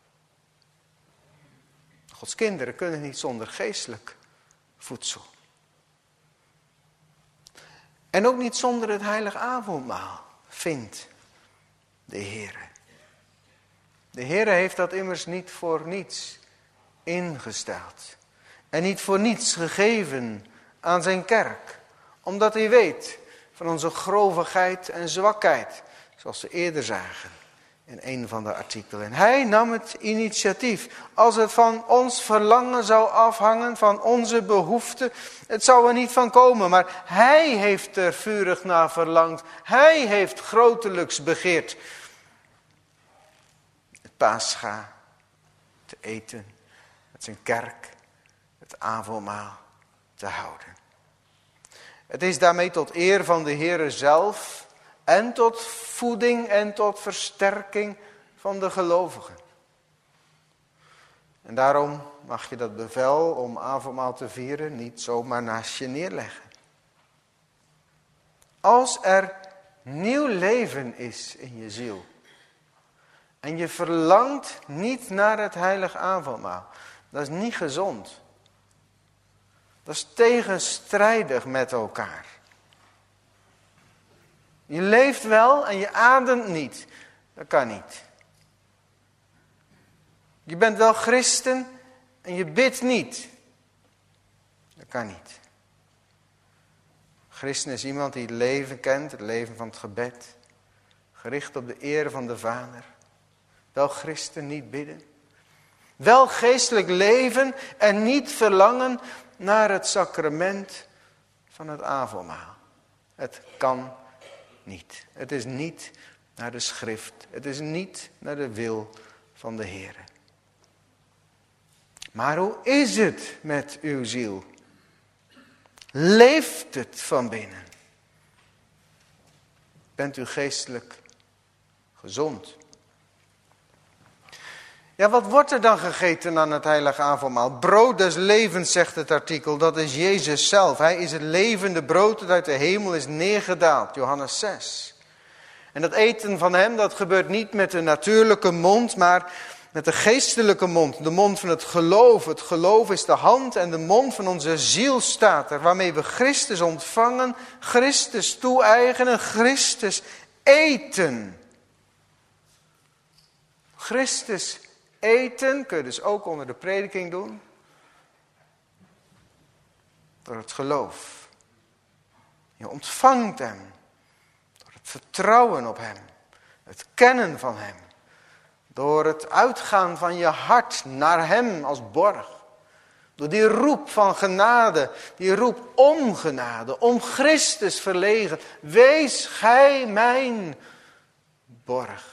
Speaker 1: Gods kinderen kunnen niet zonder geestelijk voedsel. En ook niet zonder het heilig avondmaal, vindt de Heere. De Heere heeft dat immers niet voor niets ingesteld. En niet voor niets gegeven aan zijn kerk. Omdat hij weet van onze grovigheid en zwakheid. Zoals we eerder zagen in een van de artikelen. Hij nam het initiatief. Als het van ons verlangen zou afhangen, van onze behoeften, het zou er niet van komen. Maar hij heeft er vurig naar verlangd. Hij heeft grotelijks begeerd het Pascha te eten, met zijn kerk, het avondmaal te houden. Het is daarmee tot eer van de Heere zelf en tot voeding en tot versterking van de gelovigen. En daarom mag je dat bevel om avondmaal te vieren niet zomaar naast je neerleggen. Als er nieuw leven is in je ziel en je verlangt niet naar het heilig avondmaal, dat is niet gezond. Dat is tegenstrijdig met elkaar. Je leeft wel en je ademt niet. Dat kan niet. Je bent wel christen en je bidt niet. Dat kan niet. Christen is iemand die het leven kent, het leven van het gebed. Gericht op de eer van de Vader. Wel christen, niet bidden. Wel geestelijk leven en niet verlangen naar het sacrament van het avondmaal. Het kan niet. Het is niet naar de schrift. Het is niet naar de wil van de Heere. Maar hoe is het met uw ziel? Leeft het van binnen? Bent u geestelijk gezond? Ja, wat wordt er dan gegeten aan het heilige avondmaal? Brood des levens, zegt het artikel. Dat is Jezus zelf. Hij is het levende brood dat uit de hemel is neergedaald. Johannes zes. En dat eten van hem, dat gebeurt niet met de natuurlijke mond, maar met de geestelijke mond. De mond van het geloof. Het geloof is de hand en de mond van onze ziel staat er. Waarmee we Christus ontvangen, Christus toe-eigenen, Christus eten. Christus eten kun je dus ook onder de prediking doen. Door het geloof. Je ontvangt hem. Door het vertrouwen op hem. Het kennen van hem. Door het uitgaan van je hart naar hem als borg. Door die roep van genade. Die roep om genade. Om Christus verlegen. Wees gij mijn borg.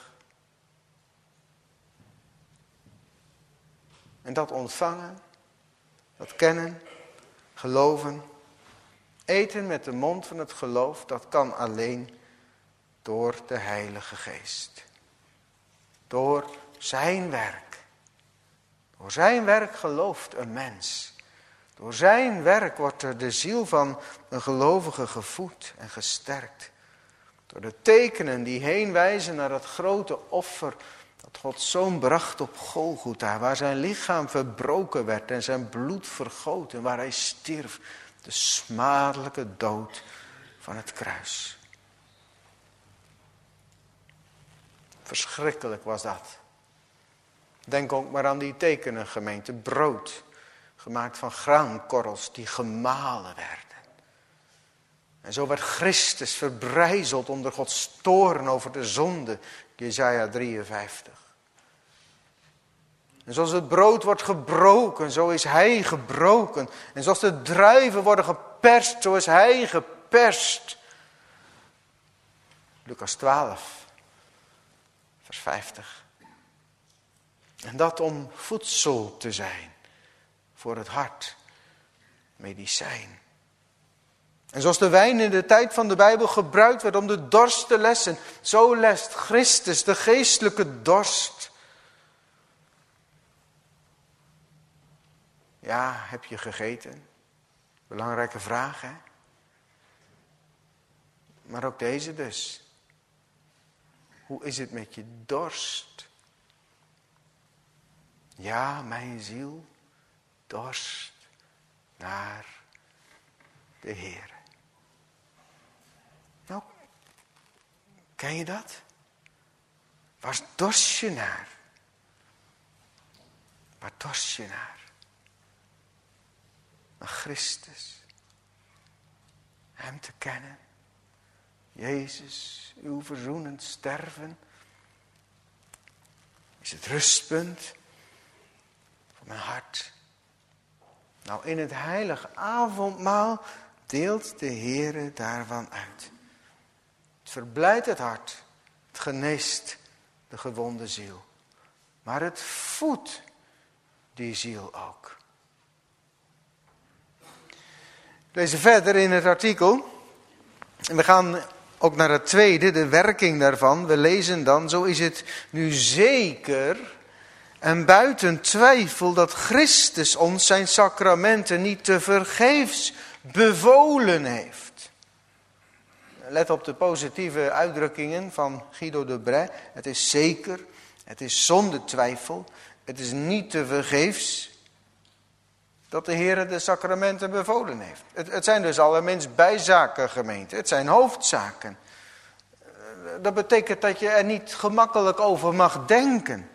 Speaker 1: En dat ontvangen, dat kennen, geloven, eten met de mond van het geloof, dat kan alleen door de Heilige Geest. Door zijn werk. Door zijn werk gelooft een mens. Door zijn werk wordt er de ziel van een gelovige gevoed en gesterkt. Door de tekenen die heen wijzen naar het grote offer dat Gods Zoon bracht op Golgotha, waar zijn lichaam verbroken werd en zijn bloed vergoten, waar hij stierf, de smadelijke dood van het kruis. Verschrikkelijk was dat. Denk ook maar aan die tekenen, gemeente. Brood, gemaakt van graankorrels die gemalen werden. En zo werd Christus verbrijzeld onder Gods toorn over de zonde. Jesaja drieënvijftig. En zoals het brood wordt gebroken, zo is hij gebroken. En zoals de druiven worden geperst, zo is hij geperst. Lucas twaalf, vers vijftig. En dat om voedsel te zijn voor het hart, medicijn. En zoals de wijn in de tijd van de Bijbel gebruikt werd om de dorst te lessen, zo lest Christus de geestelijke dorst. Ja, heb je gegeten? Belangrijke vraag, hè? Maar ook deze dus. Hoe is het met je dorst? Ja, mijn ziel dorst naar de Heer. Nou, ken je dat? Waar dorst je naar? Waar dorst je naar? Naar Christus. Hem te kennen. Jezus, uw verzoenend sterven. Is het rustpunt van mijn hart. Nou, in het heilige avondmaal deelt de Heere daarvan uit. Het verblijdt het hart. Het geneest de gewonde ziel. Maar het voedt die ziel ook. We lezen verder in het artikel. En we gaan ook naar het tweede, de werking daarvan. We lezen dan, zo is het nu zeker en buiten twijfel dat Christus ons zijn sacramenten niet tevergeefs bevolen heeft. Let op de positieve uitdrukkingen van Guido de Brès. Het is zeker, het is zonder twijfel, het is niet tevergeefs dat de Heer de sacramenten bevolen heeft. Het, het zijn dus allerminst bijzaken, gemeente. Het zijn hoofdzaken. Dat betekent dat je er niet gemakkelijk over mag denken.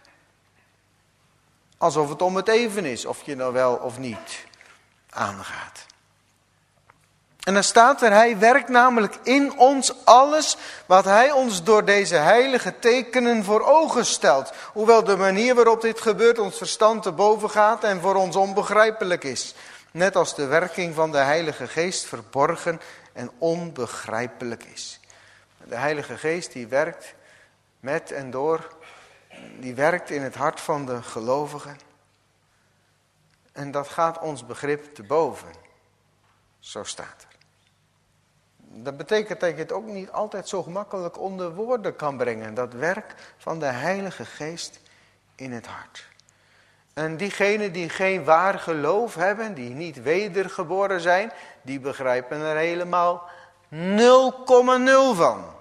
Speaker 1: Alsof het om het even is, of je nou wel of niet aangaat. En dan staat er, hij werkt namelijk in ons alles wat hij ons door deze heilige tekenen voor ogen stelt. Hoewel de manier waarop dit gebeurt ons verstand te boven gaat en voor ons onbegrijpelijk is. Net als de werking van de Heilige Geest verborgen en onbegrijpelijk is. De Heilige Geest die werkt met en door, die werkt in het hart van de gelovigen. En dat gaat ons begrip te boven. Zo staat er. Dat betekent dat je het ook niet altijd zo gemakkelijk onder woorden kan brengen. Dat werk van de Heilige Geest in het hart. En diegenen die geen waar geloof hebben, die niet wedergeboren zijn, die begrijpen er helemaal nul komma nul van.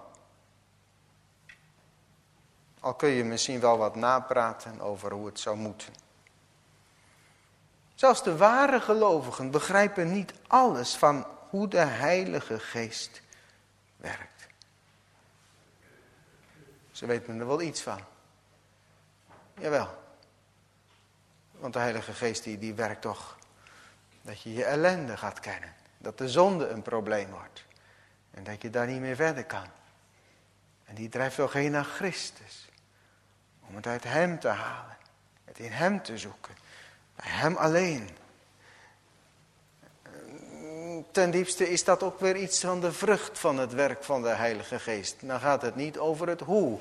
Speaker 1: Al kun je misschien wel wat napraten over hoe het zou moeten. Zelfs de ware gelovigen begrijpen niet alles van hoe de Heilige Geest werkt. Ze weten er wel iets van. Jawel. Want de Heilige Geest die, die werkt toch dat je je ellende gaat kennen. Dat de zonde een probleem wordt. En dat je daar niet meer verder kan. En die drijft toch heen naar Christus. Om het uit hem te halen. Het in hem te zoeken. Bij hem alleen. Ten diepste is dat ook weer iets van de vrucht van het werk van de Heilige Geest. Dan gaat het niet over het hoe.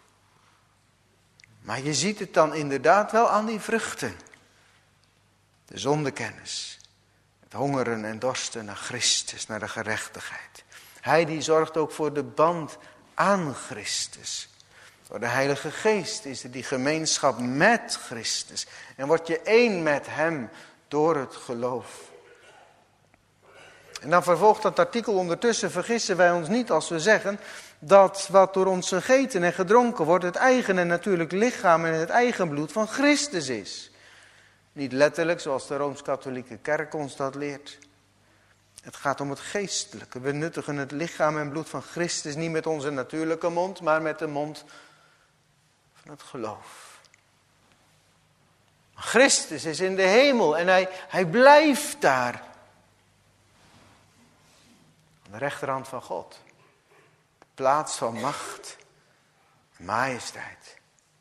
Speaker 1: Maar je ziet het dan inderdaad wel aan die vruchten. De zondekennis. Het hongeren en dorsten naar Christus, naar de gerechtigheid. Hij die zorgt ook voor de band aan Christus. Door de Heilige Geest is er die gemeenschap met Christus. En word je één met hem door het geloof. En dan vervolgt dat artikel ondertussen, vergissen wij ons niet als we zeggen dat wat door ons gegeten en gedronken wordt het eigen en natuurlijk lichaam en het eigen bloed van Christus is. Niet letterlijk zoals de Rooms-Katholieke Kerk ons dat leert. Het gaat om het geestelijke. We nuttigen het lichaam en bloed van Christus niet met onze natuurlijke mond, maar met de mond van het geloof. Christus is in de hemel en hij, hij blijft daar. Aan de rechterhand van God. De plaats van macht en majesteit.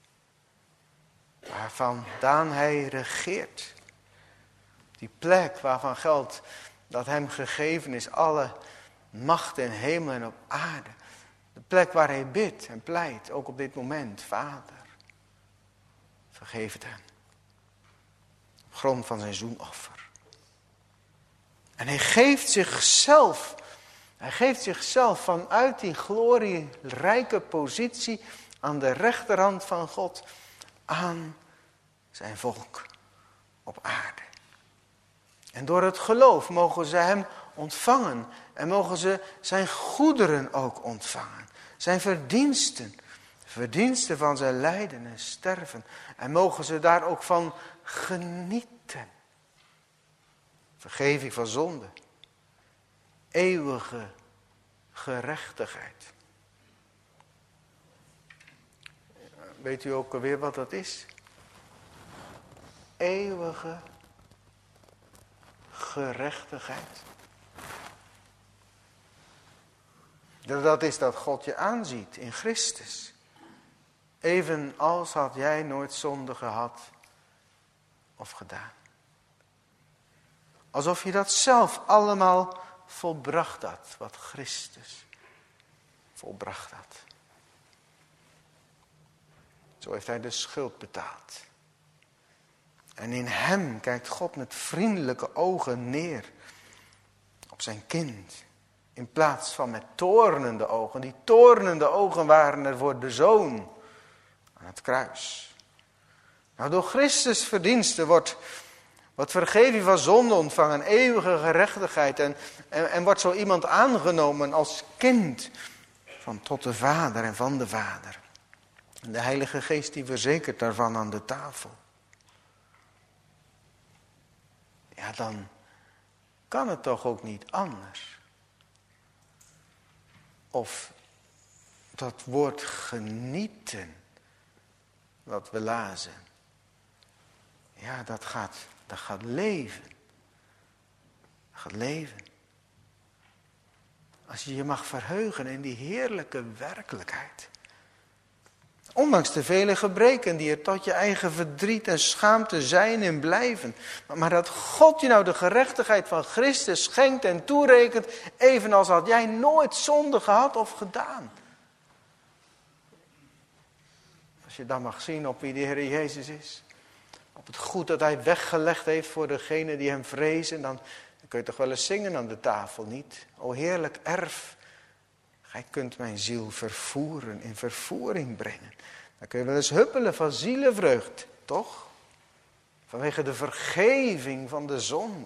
Speaker 1: Waarvandaan hij regeert. Die plek waarvan geldt dat hem gegeven is alle macht in hemel en op aarde. De plek waar hij bidt en pleit, ook op dit moment. Vader, vergeef het hem. Op grond van zijn zoenoffer. En hij geeft zichzelf, hij geeft zichzelf vanuit die glorierijke positie aan de rechterhand van God aan zijn volk op aarde. En door het geloof mogen ze hem ontvangen. En mogen ze zijn goederen ook ontvangen. Zijn verdiensten. Verdiensten van zijn lijden en sterven. En mogen ze daar ook van genieten. Vergeving van zonde. Eeuwige gerechtigheid. Weet u ook alweer wat dat is? Eeuwige gerechtigheid. Dat is dat God je aanziet in Christus. Evenals had jij nooit zonde gehad of gedaan. Alsof je dat zelf allemaal volbracht had, wat Christus volbracht had. Zo heeft hij de schuld betaald. En in hem kijkt God met vriendelijke ogen neer op zijn kind. In plaats van met toornende ogen. Die toornende ogen waren er voor de zoon aan het kruis. Nou, door Christus verdiensten wordt, wordt vergeving van zonde ontvangen. Eeuwige gerechtigheid. En, en, en wordt zo iemand aangenomen als kind van tot de Vader en van de Vader. En de Heilige Geest die verzekert daarvan aan de tafel. Ja, dan kan het toch ook niet anders. Of dat woord genieten, wat we lazen. Ja, dat gaat, dat gaat leven. Dat gaat leven. Als je je mag verheugen in die heerlijke werkelijkheid. Ondanks de vele gebreken die er tot je eigen verdriet en schaamte zijn en blijven. Maar, maar dat God je nou de gerechtigheid van Christus schenkt en toerekent. Evenals had jij nooit zonde gehad of gedaan. Als je dan mag zien op wie de Heer Jezus is. Op het goed dat hij weggelegd heeft voor degenen die hem vrezen. Dan, dan kun je toch wel eens zingen aan de tafel, niet? O heerlijk erf. Gij kunt mijn ziel vervoeren, in vervoering brengen. Dan kun je wel eens huppelen van zielenvreugd, toch? Vanwege de vergeving van de zonde.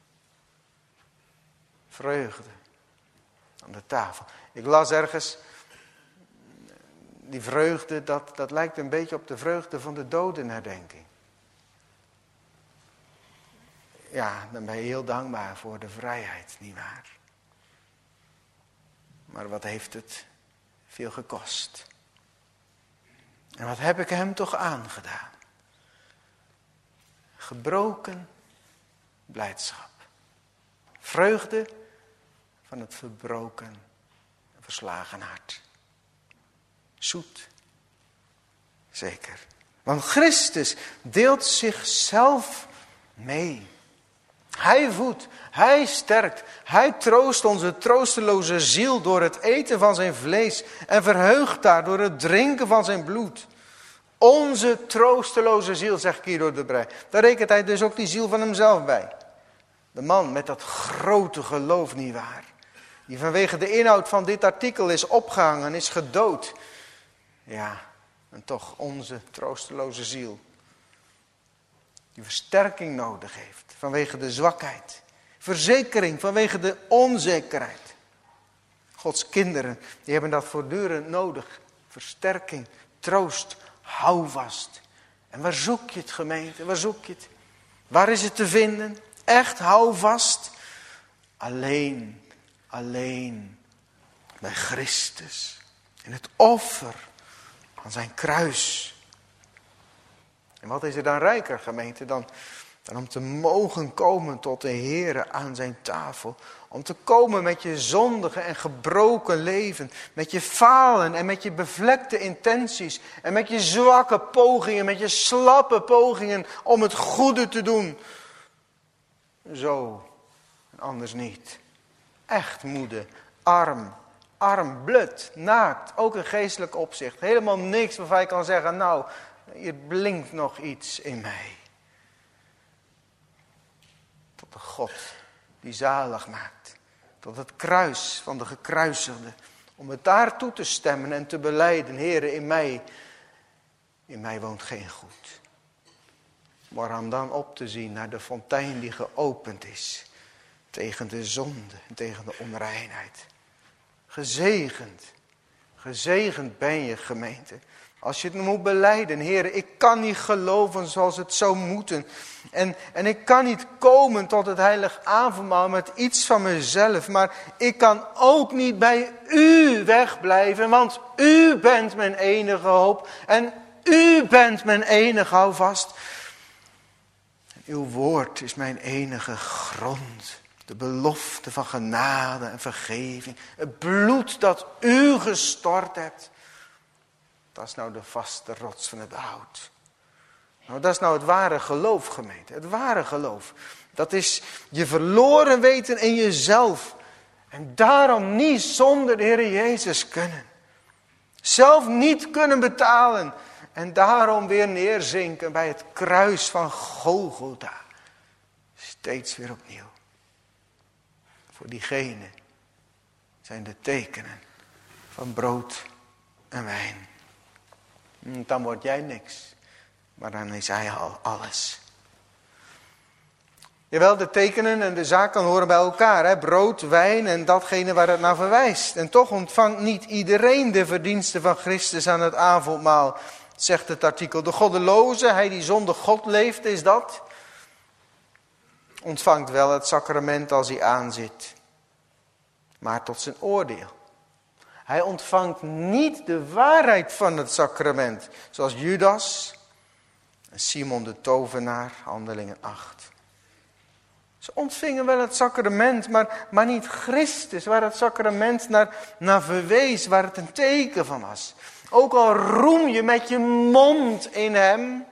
Speaker 1: Vreugde aan de tafel. Ik las ergens, die vreugde, dat, dat lijkt een beetje op de vreugde van de dodenherdenking. Ja, dan ben je heel dankbaar voor de vrijheid, nietwaar? Maar wat heeft het veel gekost? En wat heb ik hem toch aangedaan? Gebroken blijdschap. Vreugde van het verbroken en verslagen hart. Zoet. Zeker. Want Christus deelt zichzelf mee. Hij voedt, hij sterkt, hij troost onze troosteloze ziel door het eten van zijn vlees en verheugt daar door het drinken van zijn bloed. Onze troosteloze ziel, zegt Guido de Brij. Daar rekent hij dus ook die ziel van hemzelf bij. De man met dat grote geloof, nietwaar? Die vanwege de inhoud van dit artikel is opgehangen, is gedood. Ja, en toch onze troosteloze ziel. Die versterking nodig heeft vanwege de zwakheid. Verzekering vanwege de onzekerheid. Gods kinderen, die hebben dat voortdurend nodig. Versterking, troost, houvast. En waar zoek je het, gemeente? Waar zoek je het? Waar is het te vinden? Echt houvast. Alleen, alleen bij Christus. In het offer van zijn kruis. En wat is er dan rijker, gemeente, dan, dan om te mogen komen tot de Heere aan zijn tafel. Om te komen met je zondige en gebroken leven. Met je falen en met je bevlekte intenties. En met je zwakke pogingen, met je slappe pogingen om het goede te doen. Zo, en anders niet. Echt moede, arm, arm, blut, naakt. Ook in geestelijk opzicht. Helemaal niks waarvan je kan zeggen, nou, hier blinkt nog iets in mij. Tot de God die zalig maakt. Tot het kruis van de gekruisigde. Om het daar toe te stemmen en te belijden. Heere, in mij, in mij woont geen goed. Maar om dan op te zien naar de fontein die geopend is. Tegen de zonde en tegen de onreinheid. Gezegend. Gezegend ben je, gemeente. Als je het moet belijden, Heer, ik kan niet geloven zoals het zou moeten. En, en ik kan niet komen tot het heilig avondmaal met iets van mezelf. Maar ik kan ook niet bij u wegblijven, want u bent mijn enige hoop. En u bent mijn enige houvast. En uw woord is mijn enige grond. De belofte van genade en vergeving. Het bloed dat u gestort hebt. Dat is nou de vaste rots van het behoud. Nou, dat is nou het ware geloof, gemeente. Het ware geloof. Dat is je verloren weten in jezelf. En daarom niet zonder de Heer Jezus kunnen. Zelf niet kunnen betalen. En daarom weer neerzinken bij het kruis van Golgotha. Steeds weer opnieuw. Voor diegene zijn de tekenen van brood en wijn. Dan word jij niks. Maar dan is hij al alles. Jawel, de tekenen en de zaken horen bij elkaar. Hè? Brood, wijn en datgene waar het naar verwijst. En toch ontvangt niet iedereen de verdiensten van Christus aan het avondmaal. Zegt het artikel. De goddeloze, hij die zonder God leeft, is dat. Ontvangt wel het sacrament als hij aanzit. Maar tot zijn oordeel. Hij ontvangt niet de waarheid van het sacrament. Zoals Judas en Simon de tovenaar, Handelingen acht. Ze ontvingen wel het sacrament, maar, maar niet Christus. Waar het sacrament naar, naar verwees, waar het een teken van was. Ook al roem je met je mond in hem.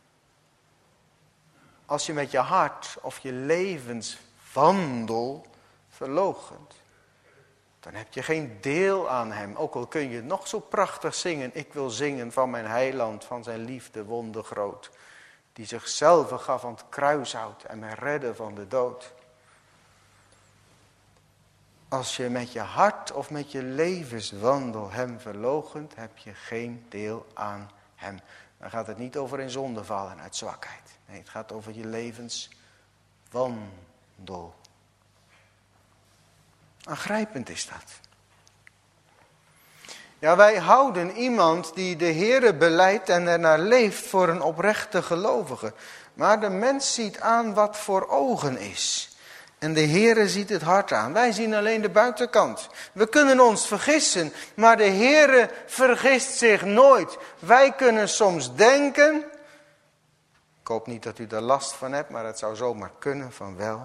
Speaker 1: Als je met je hart of je levenswandel verloochent. Dan heb je geen deel aan hem. Ook al kun je nog zo prachtig zingen. Ik wil zingen van mijn heiland, van zijn liefde wondergroot. Die zichzelf gaf aan het kruishout en mij redde van de dood. Als je met je hart of met je levenswandel hem verloochent, heb je geen deel aan hem. Dan gaat het niet over in zonde vallen uit zwakheid. Nee, het gaat over je levenswandel. Aangrijpend is dat. Ja, wij houden iemand die de Heere belijdt en ernaar leeft voor een oprechte gelovige. Maar de mens ziet aan wat voor ogen is. En de Heere ziet het hart aan. Wij zien alleen de buitenkant. We kunnen ons vergissen, maar de Heere vergist zich nooit. Wij kunnen soms denken. Ik hoop niet dat u daar last van hebt, maar het zou zomaar kunnen van wel.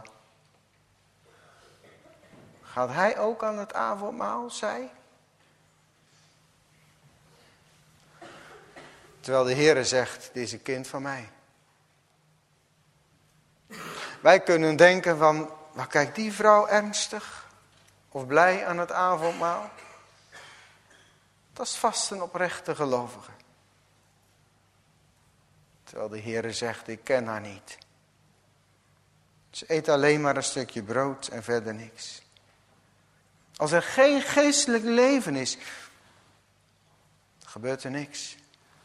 Speaker 1: Gaat hij ook aan het avondmaal, zij? Terwijl de Heere zegt, dit is een kind van mij. Wij kunnen denken van, maar kijk die vrouw ernstig of blij aan het avondmaal. Dat is vast een oprechte gelovige. Terwijl de Heere zegt, ik ken haar niet. Ze eet alleen maar een stukje brood en verder niks. Als er geen geestelijk leven is, gebeurt er niks.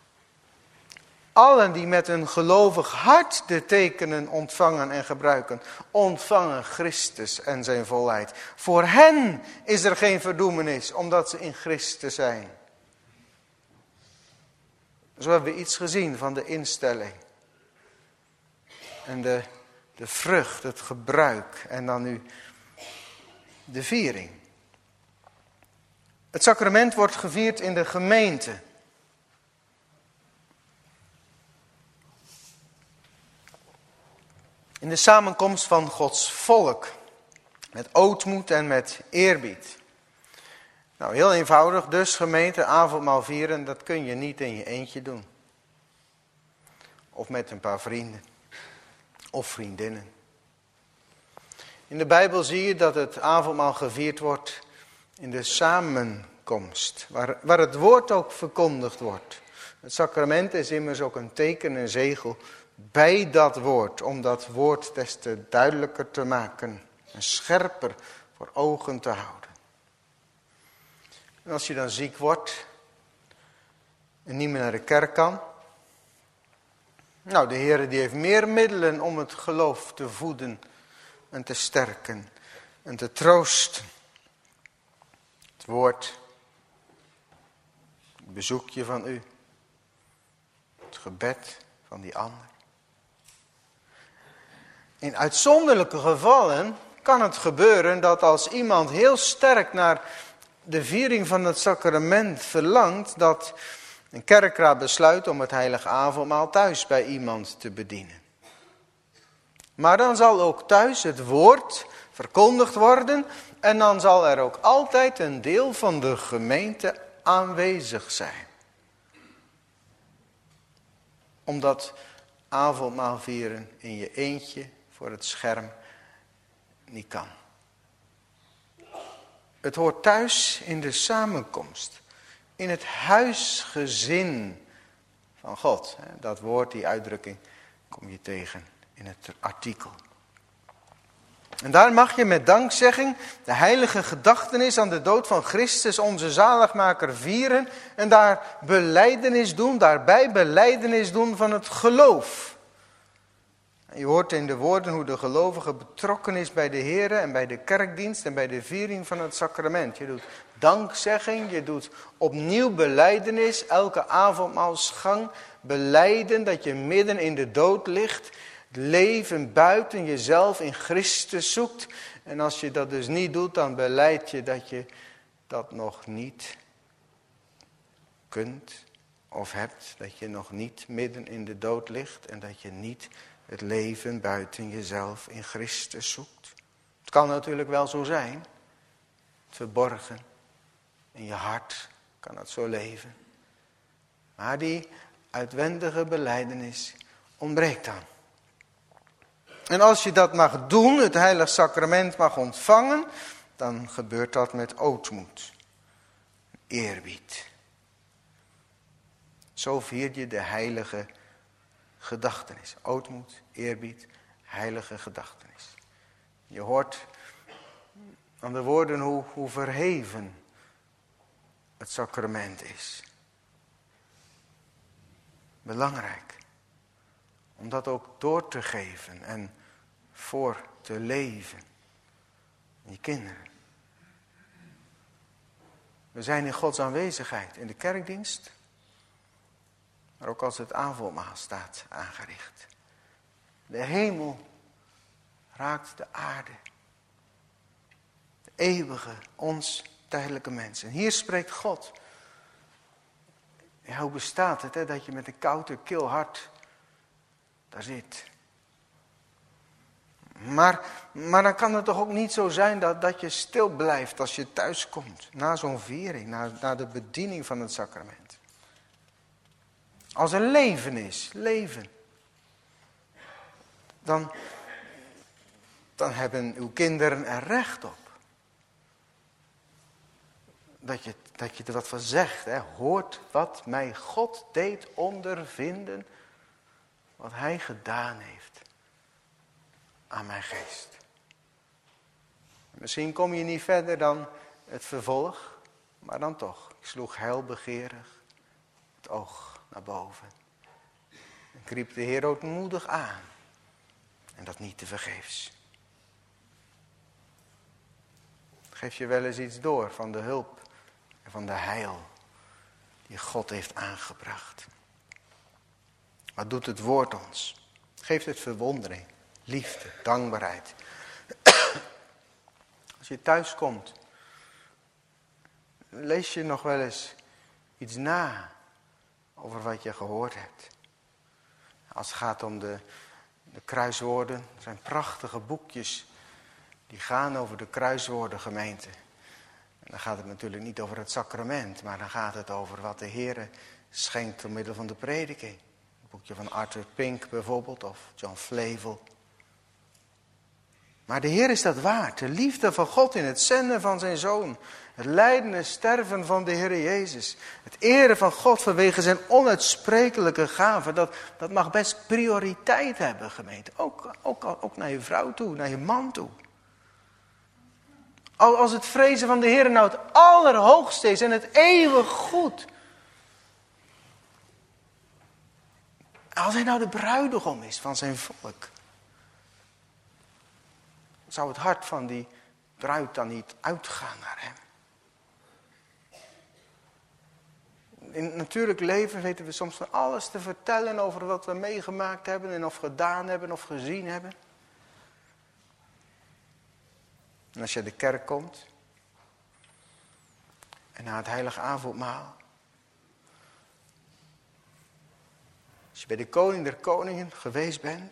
Speaker 1: Allen die met een gelovig hart de tekenen ontvangen en gebruiken, ontvangen Christus en zijn volheid. Voor hen is er geen verdoemenis, omdat ze in Christus zijn. Zo hebben we iets gezien van de instelling. En de, de vrucht, het gebruik en dan nu de viering. Het sacrament wordt gevierd in de gemeente. In de samenkomst van Gods volk. Met ootmoed en met eerbied. Nou, heel eenvoudig dus, gemeente, avondmaal vieren, dat kun je niet in je eentje doen. Of met een paar vrienden. Of vriendinnen. In de Bijbel zie je dat het avondmaal gevierd wordt in de samenkomst. Waar, waar het woord ook verkondigd wordt. Het sacrament is immers ook een teken, een zegel bij dat woord. Om dat woord des te duidelijker te maken. En scherper voor ogen te houden. En als je dan ziek wordt. En niet meer naar de kerk kan. Nou, de Heer die heeft meer middelen om het geloof te voeden en te sterken en te troosten. Het woord, het bezoekje van u, het gebed van die ander. In uitzonderlijke gevallen kan het gebeuren dat als iemand heel sterk naar de viering van het sacrament verlangt, dat een kerkraad besluit om het heilige avondmaal thuis bij iemand te bedienen. Maar dan zal ook thuis het woord verkondigd worden en dan zal er ook altijd een deel van de gemeente aanwezig zijn. Omdat avondmaal vieren in je eentje voor het scherm niet kan. Het hoort thuis in de samenkomst. In het huisgezin van God. Dat woord, die uitdrukking, kom je tegen in het artikel. En daar mag je met dankzegging de heilige gedachtenis aan de dood van Christus, onze zaligmaker, vieren. En daar belijdenis doen, daarbij belijdenis doen van het geloof. Je hoort in de woorden hoe de gelovige betrokken is bij de Heer en bij de kerkdienst en bij de viering van het sacrament. Je doet dankzegging, je doet opnieuw belijdenis, elke avondmaalsgang belijden dat je midden in de dood ligt. Het leven buiten jezelf in Christus zoekt. En als je dat dus niet doet, dan belijd je dat je dat nog niet kunt of hebt. Dat je nog niet midden in de dood ligt en dat je niet het leven buiten jezelf in Christus zoekt. Het kan natuurlijk wel zo zijn. Verborgen in je hart kan het zo leven. Maar die uitwendige belijdenis ontbreekt dan. En als je dat mag doen, het heilig sacrament mag ontvangen, dan gebeurt dat met ootmoed, eerbied. Zo vier je de heilige gedachtenis. Ootmoed, eerbied, heilige gedachtenis. Je hoort aan de woorden hoe, hoe verheven het sacrament is. Belangrijk. Om dat ook door te geven en voor te leven. Je kinderen. We zijn in Gods aanwezigheid in de kerkdienst. Maar ook als het avondmaal staat aangericht. De hemel raakt de aarde. De eeuwige, ons tijdelijke mens. En hier spreekt God. Ja, hoe bestaat het hè, dat je met een koud en kil hart daar zit. Maar, maar dan kan het toch ook niet zo zijn dat, dat je stil blijft als je thuis komt. Na zo'n viering, na, na de bediening van het sacrament. Als er leven is, leven. Dan, dan hebben uw kinderen er recht op. Dat je, dat je er wat van zegt. Hè. Hoort wat mij God deed ondervinden. Wat hij gedaan heeft aan mijn geest. Misschien kom je niet verder dan het vervolg. Maar dan toch. Ik sloeg heilbegeerig het oog naar boven. En ik riep de Heer ootmoedig aan. En dat niet te vergeefs. Geef je wel eens iets door van de hulp en van de heil die God heeft aangebracht. Wat doet het woord ons? Geeft het verwondering, liefde, dankbaarheid. Als je thuis komt, lees je nog wel eens iets na over wat je gehoord hebt. Als het gaat om de, de kruiswoorden, er zijn prachtige boekjes die gaan over de kruiswoordengemeente. En dan gaat het natuurlijk niet over het sacrament, maar dan gaat het over wat de Heer schenkt door middel van de prediking. Het boekje van Arthur Pink bijvoorbeeld, of John Flavel. Maar de Heer is dat waard. De liefde van God in het zenden van zijn Zoon. Het lijden en sterven van de Heer Jezus. Het eren van God vanwege zijn onuitsprekelijke gave. Dat, dat mag best prioriteit hebben, gemeente. Ook, ook, ook naar je vrouw toe, naar je man toe. Als het vrezen van de Heer nou het allerhoogste is en het eeuwig goed. Als hij nou de bruidegom is van zijn volk, zou het hart van die bruid dan niet uitgaan naar hem? In het natuurlijk leven weten we soms van alles te vertellen over wat we meegemaakt hebben en of gedaan hebben of gezien hebben. En als je de kerk komt en na het heilige avondmaal, als je bij de koning der koningen geweest bent,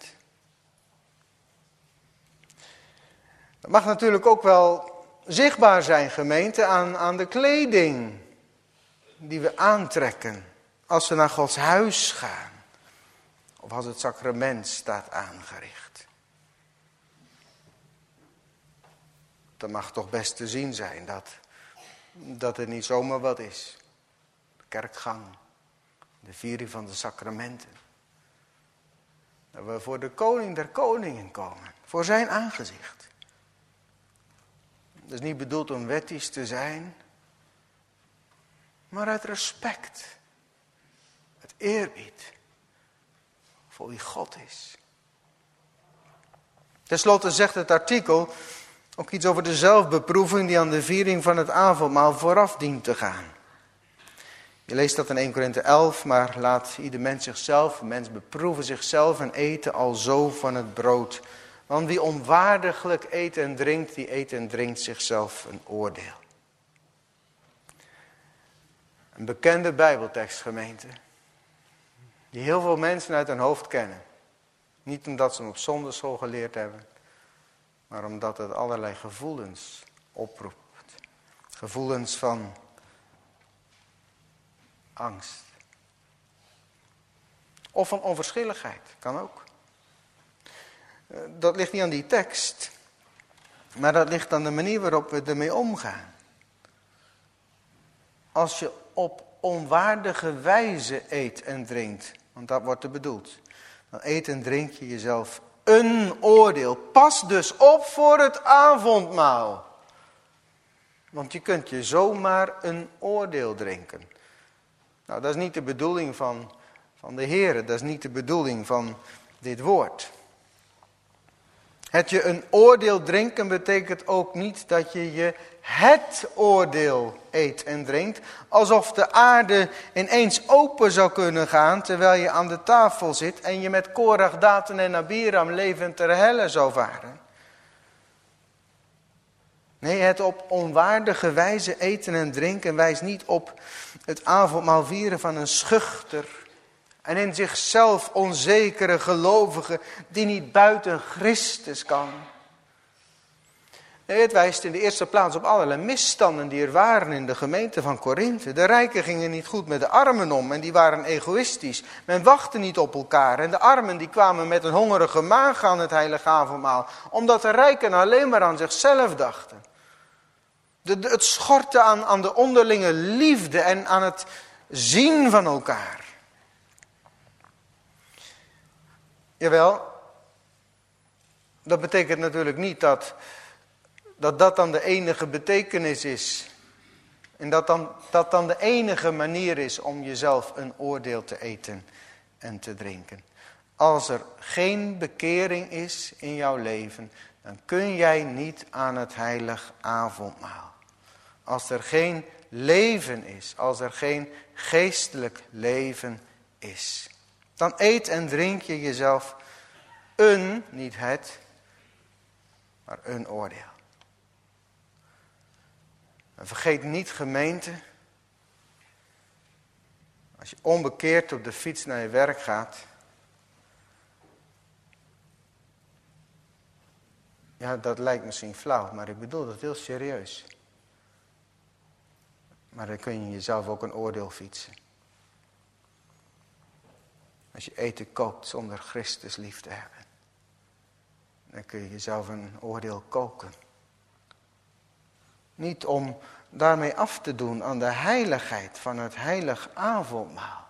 Speaker 1: dat mag natuurlijk ook wel zichtbaar zijn, gemeente, aan, aan de kleding die we aantrekken als we naar Gods huis gaan. Of als het sacrament staat aangericht. Dat mag toch best te zien zijn dat, dat het niet zomaar wat is. De kerkgang, de viering van de sacramenten. Dat we voor de koning der koningen komen, voor zijn aangezicht. Dat is niet bedoeld om wettisch te zijn, maar uit respect, uit eerbied voor wie God is. Ten slotte zegt het artikel ook iets over de zelfbeproeving die aan de viering van het avondmaal vooraf dient te gaan. Je leest dat in Eerste Korinthe elf, maar laat ieder mens zichzelf, een mens beproeven zichzelf en eten alzo van het brood. Want wie onwaardiglijk eet en drinkt, die eet en drinkt zichzelf een oordeel. Een bekende Bijbeltekst, gemeente, die heel veel mensen uit hun hoofd kennen. Niet omdat ze hem op zondagschool geleerd hebben, maar omdat het allerlei gevoelens oproept. Gevoelens van angst. Of van onverschilligheid, kan ook. Dat ligt niet aan die tekst, maar dat ligt aan de manier waarop we ermee omgaan. Als je op onwaardige wijze eet en drinkt, want dat wordt er bedoeld, dan eet en drink je jezelf een oordeel. Pas dus op voor het avondmaal. Want je kunt je zomaar een oordeel drinken. Nou, dat is niet de bedoeling van, van de Heer, dat is niet de bedoeling van dit woord. Het je een oordeel drinken betekent ook niet dat je je het oordeel eet en drinkt. Alsof de aarde ineens open zou kunnen gaan terwijl je aan de tafel zit en je met Korach, Datan en Abiram levend ter helle zou varen. Nee, het op onwaardige wijze eten en drinken wijst niet op het avondmaal vieren van een schuchter en in zichzelf onzekere gelovige die niet buiten Christus kan. Nee, het wijst in de eerste plaats op allerlei misstanden die er waren in de gemeente van Korinthe. De rijken gingen niet goed met de armen om en die waren egoïstisch. Men wachtte niet op elkaar en de armen die kwamen met een hongerige maag aan het heilige avondmaal. Omdat de rijken alleen maar aan zichzelf dachten. De, de, het schortte aan, aan de onderlinge liefde en aan het zien van elkaar. Jawel, dat betekent natuurlijk niet dat, dat dat dan de enige betekenis is. En dat dan, dat dan de enige manier is om jezelf een oordeel te eten en te drinken. Als er geen bekering is in jouw leven, dan kun jij niet aan het heilig avondmaal. Als er geen leven is, als er geen geestelijk leven is, dan eet en drink je jezelf een, niet het, maar een oordeel. En vergeet niet, gemeente, als je onbekeerd op de fiets naar je werk gaat, ja, dat lijkt misschien flauw, maar ik bedoel dat heel serieus. Maar dan kun je jezelf ook een oordeel fietsen. Als je eten kookt zonder Christus lief te hebben, dan kun je jezelf een oordeel koken. Niet om daarmee af te doen aan de heiligheid van het heilig avondmaal.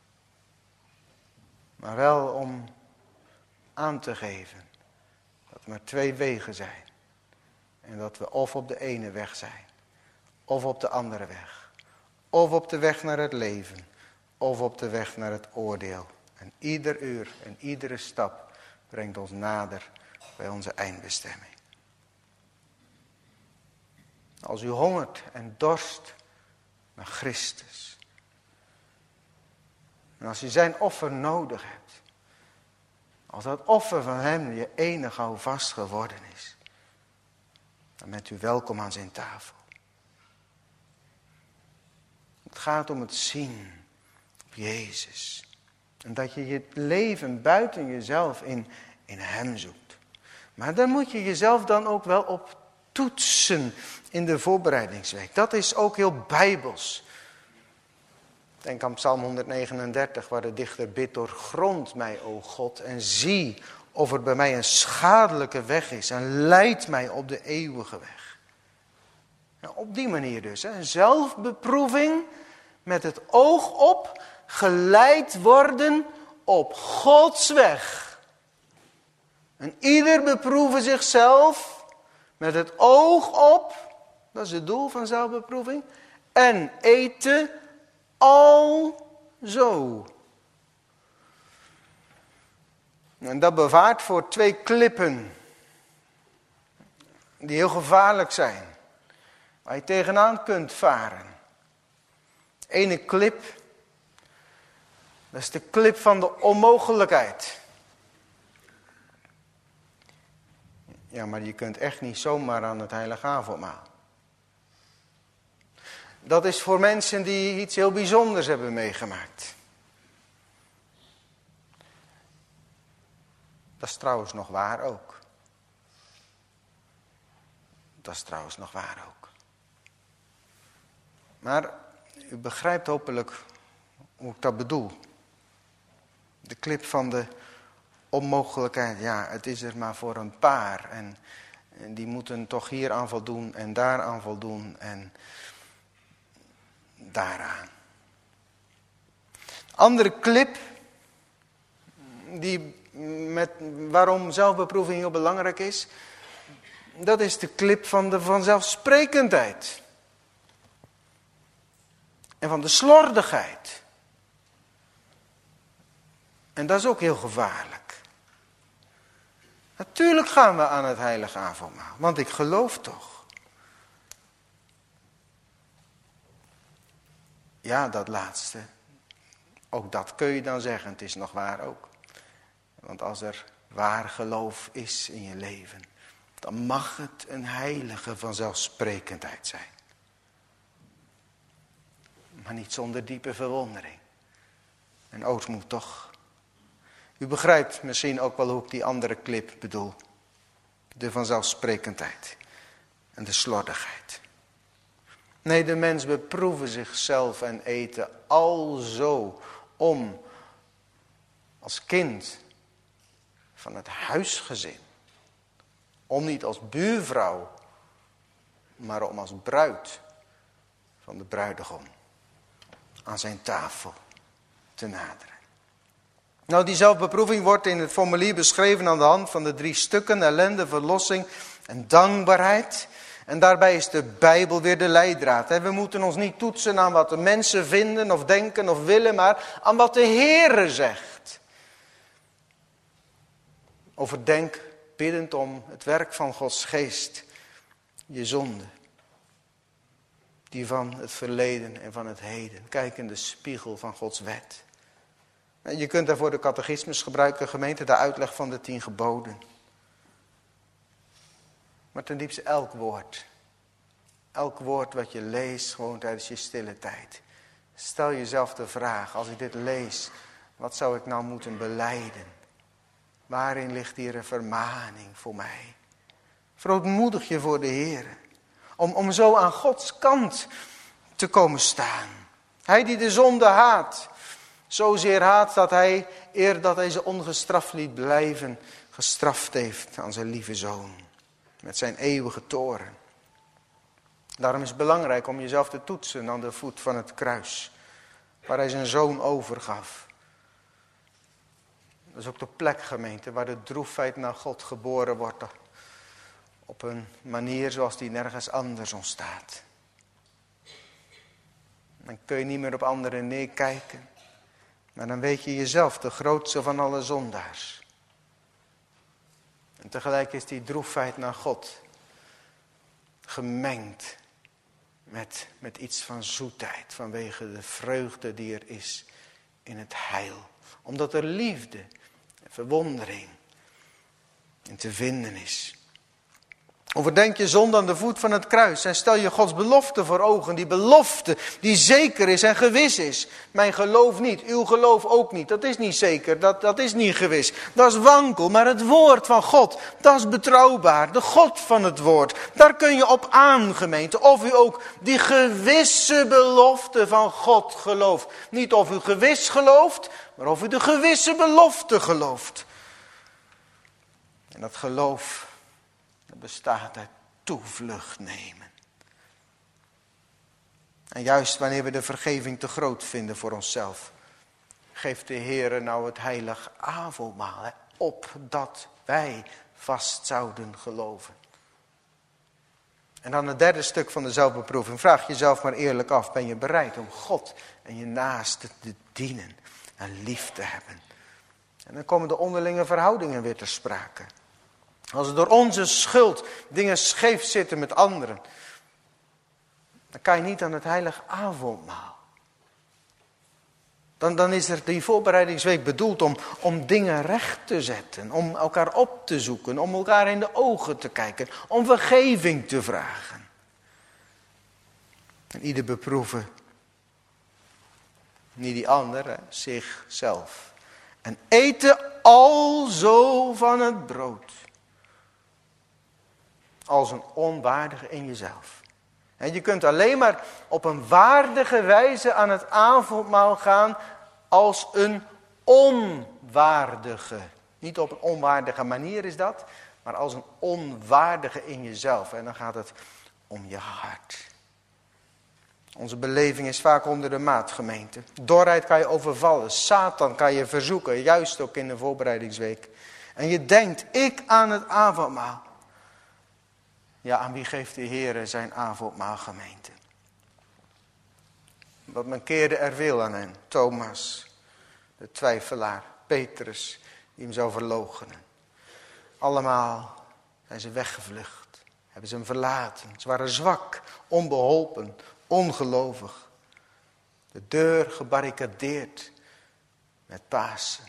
Speaker 1: Maar wel om aan te geven dat er maar twee wegen zijn. En dat we of op de ene weg zijn, of op de andere weg. Of op de weg naar het leven, of op de weg naar het oordeel En ieder uur en iedere stap brengt ons nader bij onze eindbestemming. Als u hongert en dorst naar Christus. En als u zijn offer nodig hebt. Als dat offer van hem je enige houvast geworden is. Dan bent u welkom aan zijn tafel. Het gaat om het zien op Jezus. En dat je je leven buiten jezelf in, in hem zoekt. Maar daar moet je jezelf dan ook wel op toetsen in de voorbereidingsweek. Dat is ook heel bijbels. Denk aan Psalm honderdnegenendertig waar de dichter bidt: doorgrond mij, o God, en zie of er bij mij een schadelijke weg is en leid mij op de eeuwige weg. Nou, op die manier dus. Hè. Zelfbeproeving met het oog op geleid worden op Gods weg. En ieder beproeven zichzelf met het oog op, dat is het doel van zelfbeproeving, en eten alzo. En dat bewaart voor twee klippen die heel gevaarlijk zijn, waar je tegenaan kunt varen. De ene klip, dat is de klip van de onmogelijkheid. Ja, maar je kunt echt niet zomaar aan het heilige avondmaal. Dat is voor mensen die iets heel bijzonders hebben meegemaakt. Dat is trouwens nog waar ook. Dat is trouwens nog waar ook. Maar u begrijpt hopelijk hoe ik dat bedoel. De klip van de onmogelijkheid. Ja, het is er maar voor een paar. En, en die moeten toch hier aan voldoen en daar aan voldoen en daaraan. Andere klip, die met, waarom zelfbeproeving heel belangrijk is, dat is de klip van de vanzelfsprekendheid. En van de slordigheid. En dat is ook heel gevaarlijk. Natuurlijk gaan we aan het heilige avondmaal, want ik geloof toch. Ja, dat laatste. Ook dat kun je dan zeggen, het is nog waar ook. Want als er waar geloof is in je leven, dan mag het een heilige vanzelfsprekendheid zijn. Maar niet zonder diepe verwondering. En ootmoed toch. U begrijpt misschien ook wel hoe ik die andere klip bedoel. De vanzelfsprekendheid. En de slordigheid. Nee, de mens beproeven zichzelf en eten alzo om als kind van het huisgezin. Om niet als buurvrouw, maar om als bruid van de bruidegom aan zijn tafel te naderen. Nou, die zelfbeproeving wordt in het formulier beschreven aan de hand van de drie stukken: ellende, verlossing en dankbaarheid. En daarbij is de Bijbel weer de leidraad. We moeten ons niet toetsen aan wat de mensen vinden of denken of willen, maar aan wat de Heere zegt. Overdenk biddend om het werk van Gods geest, je zonde. Die van het verleden en van het heden. Kijk in de spiegel van Gods wet. Je kunt daarvoor de catechismus gebruiken, gemeente, de uitleg van de tien geboden. Maar ten diepste elk woord. Elk woord wat je leest, gewoon tijdens je stille tijd. Stel jezelf de vraag, als ik dit lees, wat zou ik nou moeten belijden? Waarin ligt hier een vermaning voor mij? Verootmoedig je voor de Heer. Om, om zo aan Gods kant te komen staan. Hij die de zonde haat. Zozeer haat dat hij, eer dat hij ze ongestraft liet blijven, gestraft heeft aan zijn lieve zoon. Met zijn eeuwige toorn. Daarom is het belangrijk om jezelf te toetsen aan de voet van het kruis. Waar hij zijn zoon overgaf. Dat is ook de plek, gemeente, waar de droefheid naar God geboren wordt. Op een manier zoals die nergens anders ontstaat. Dan kun je niet meer op anderen neerkijken. Maar dan weet je jezelf de grootste van alle zondaars. En tegelijk is die droefheid naar God gemengd met, met iets van zoetheid. Vanwege de vreugde die er is in het heil. Omdat er liefde en verwondering in te vinden is. Overdenk je zonde aan de voet van het kruis en stel je Gods belofte voor ogen. Die belofte die zeker is en gewis is. Mijn geloof niet, uw geloof ook niet. Dat is niet zeker, dat, dat is niet gewis. Dat is wankel, maar het woord van God, dat is betrouwbaar. De God van het woord, daar kun je op aan, gemeente. Of u ook die gewisse belofte van God gelooft. Niet of u gewis gelooft, maar of u de gewisse belofte gelooft. En dat geloof, dat bestaat uit toevlucht nemen. En juist wanneer we de vergeving te groot vinden voor onszelf, geeft de Heer nou het heilig avondmaal, hè, opdat wij vast zouden geloven. En dan het derde stuk van de zelfbeproeving. Vraag jezelf maar eerlijk af, ben je bereid om God en je naaste te dienen en lief te hebben? En dan komen de onderlinge verhoudingen weer ter sprake. Als er door onze schuld dingen scheef zitten met anderen, dan kan je niet aan het heilig avondmaal. Dan, dan is er die voorbereidingsweek bedoeld om, om dingen recht te zetten, om elkaar op te zoeken, om elkaar in de ogen te kijken, om vergeving te vragen. En ieder beproeven, niet die ander, hè, zichzelf. En eten alzo van het brood. Als een onwaardige in jezelf. En je kunt alleen maar op een waardige wijze aan het avondmaal gaan als een onwaardige. Niet op een onwaardige manier is dat, maar als een onwaardige in jezelf. En dan gaat het om je hart. Onze beleving is vaak onder de maat, gemeente. Dorheid kan je overvallen, Satan kan je verzoeken, juist ook in de voorbereidingsweek. En je denkt, ik aan het avondmaal. Ja, aan wie geeft de Heer zijn avondmaal, gemeente? Want men keerde er veel aan hen. Thomas, de twijfelaar, Petrus, die hem zou verloochenen. Allemaal zijn ze weggevlucht, hebben ze hem verlaten. Ze waren zwak, onbeholpen, ongelovig. De deur gebarricadeerd met Pasen.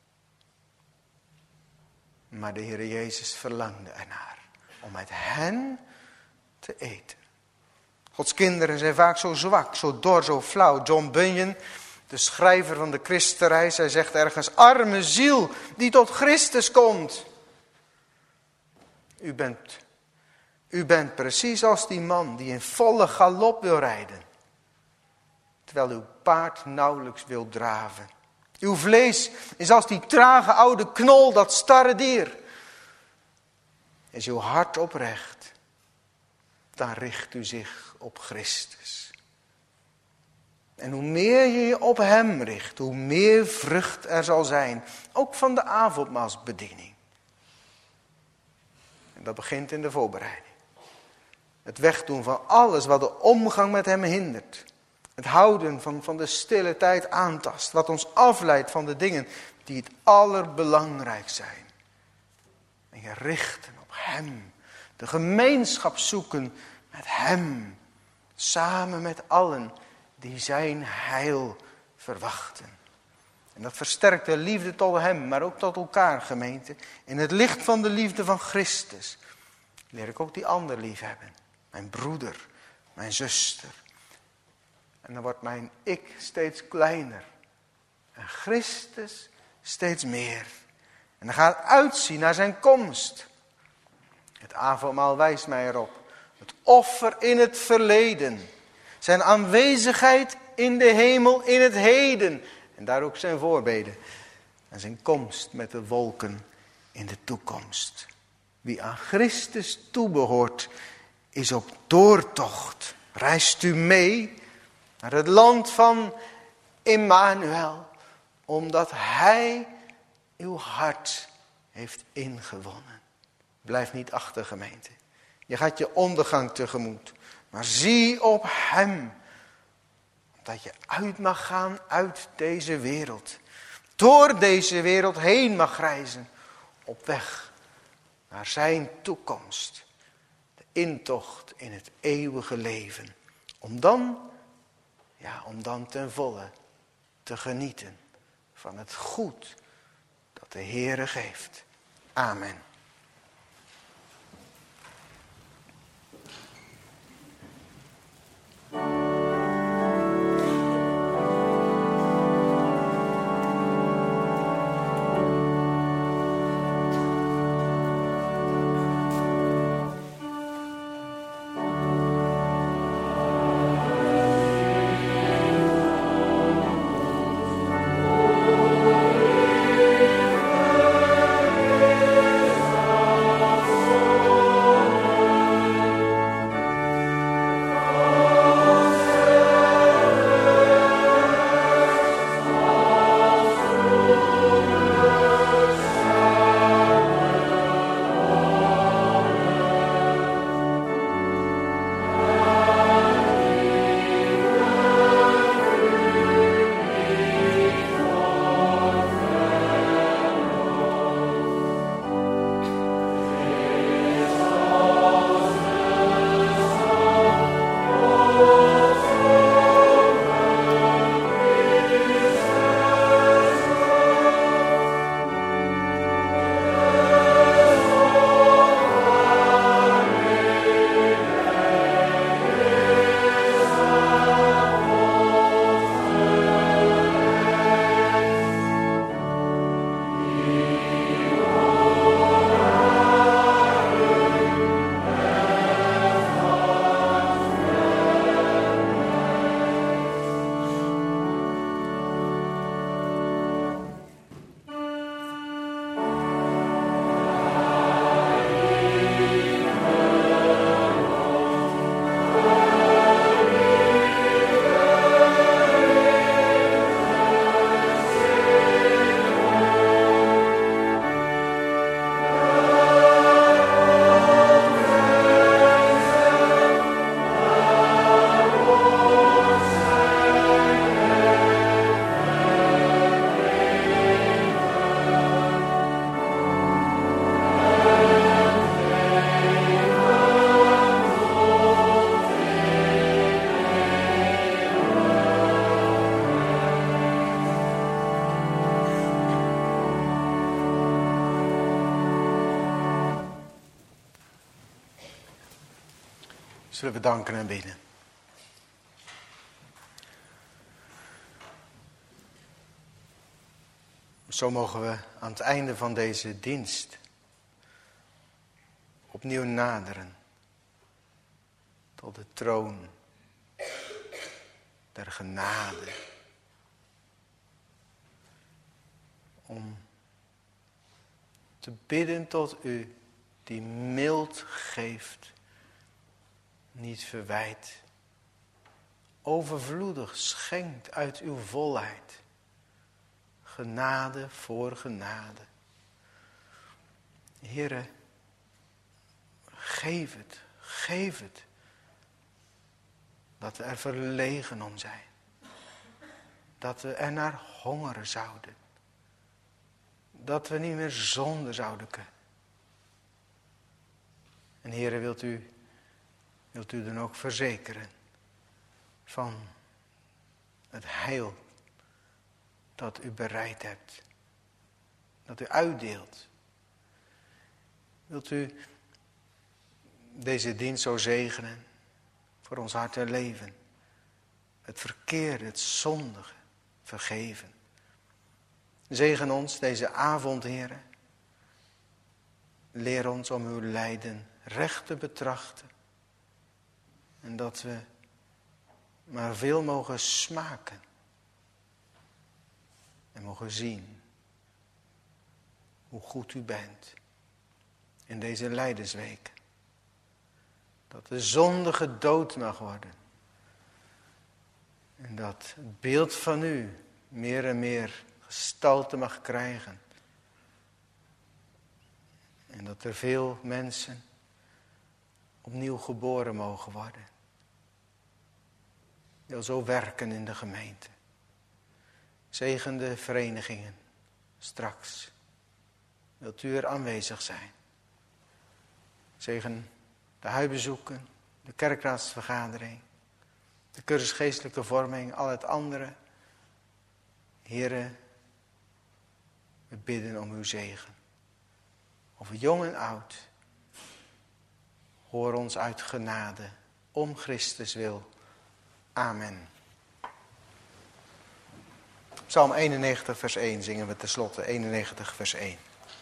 Speaker 1: Maar de Heer Jezus verlangde ernaar om met hen te eten. Gods kinderen zijn vaak zo zwak, zo dor, zo flauw. John Bunyan, de schrijver van de Christenreis, hij zegt ergens: arme ziel die tot Christus komt. U bent, u bent precies als die man die in volle galop wil rijden, terwijl uw paard nauwelijks wil draven. Uw vlees is als die trage oude knol, dat starre dier. Is uw hart oprecht, dan richt u zich op Christus. En hoe meer je je op hem richt, hoe meer vrucht er zal zijn. Ook van de avondmaalsbediening. En dat begint in de voorbereiding. Het wegdoen van alles wat de omgang met hem hindert. Het houden van, van de stille tijd aantast. Wat ons afleidt van de dingen die het allerbelangrijkst zijn. En je richten op hem. De gemeenschap zoeken met hem. Samen met allen die zijn heil verwachten. En dat versterkt de liefde tot hem, maar ook tot elkaar, gemeente. In het licht van de liefde van Christus leer ik ook die ander lief hebben. Mijn broeder, mijn zuster. En dan wordt mijn ik steeds kleiner. En Christus steeds meer. En dan gaat het uitzien naar zijn komst. Het avondmaal wijst mij erop. Het offer in het verleden. Zijn aanwezigheid in de hemel in het heden. En daar ook zijn voorbeden. En zijn komst met de wolken in de toekomst. Wie aan Christus toebehoort, is op doortocht. Reist u mee naar het land van Immanuel. Omdat hij uw hart heeft ingewonnen. Blijf niet achter, gemeente. Je gaat je ondergang tegemoet. Maar zie op hem. dat je uit mag gaan uit deze wereld. Door deze wereld heen mag reizen. Op weg naar zijn toekomst. De intocht in het eeuwige leven. Om dan, ja, om dan ten volle te genieten van het goed dat de Heere geeft. Amen. Zullen we danken en bidden. Zo mogen we aan het einde van deze dienst opnieuw naderen tot de troon der genade. Om te bidden tot u die mild geeft, niet verwijt, overvloedig schenkt uit uw volheid. Genade voor genade. Heere, geef het, geef het. Dat we er verlegen om zijn. Dat we er naar hongeren zouden. Dat we niet meer zonder zouden kunnen. En Heere, wilt u, wilt u dan ook verzekeren van het heil dat u bereid hebt. Dat u uitdeelt. Wilt u deze dienst zo zegenen voor ons hart en leven. Het verkeerde, het zondige vergeven. Zegen ons deze avond, Heere. Leer ons om uw lijden recht te betrachten. En dat we maar veel mogen smaken. En mogen zien hoe goed u bent in deze lijdensweek. Dat de zonde gedood mag worden. En dat het beeld van u meer en meer gestalte mag krijgen. En dat er veel mensen opnieuw geboren mogen worden. wil zo werken in de gemeente. Zegen de verenigingen straks. Wilt u er aanwezig zijn? Zegen de huisbezoeken, de kerkraadsvergadering, de cursus geestelijke vorming, al het andere. Here, we bidden om uw zegen. Over jong en oud. Hoor ons uit genade, om Christus wil. Amen. Psalm eenennegentig vers één zingen we tenslotte. eenennegentig vers één.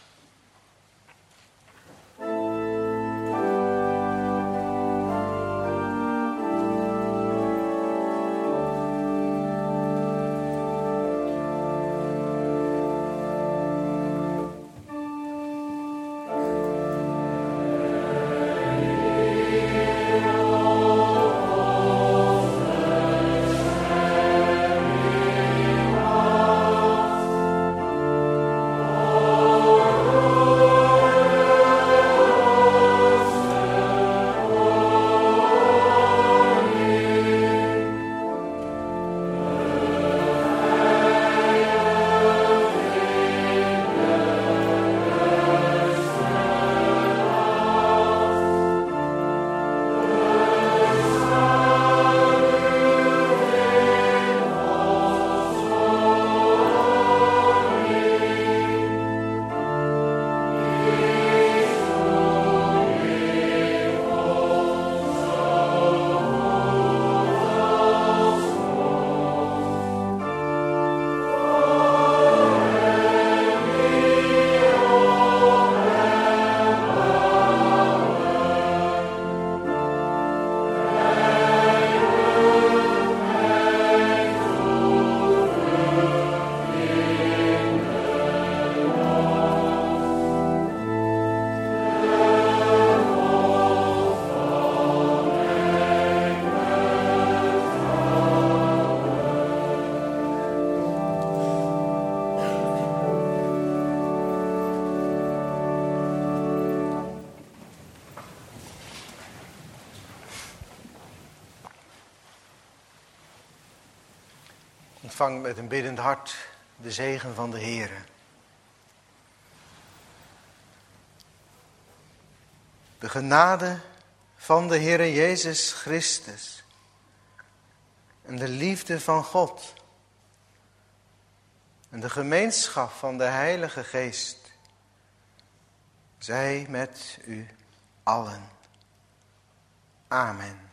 Speaker 1: Ontvang met een biddend hart de zegen van de Heere. De genade van de Heere Jezus Christus en de liefde van God en de gemeenschap van de Heilige Geest zij met u allen. Amen.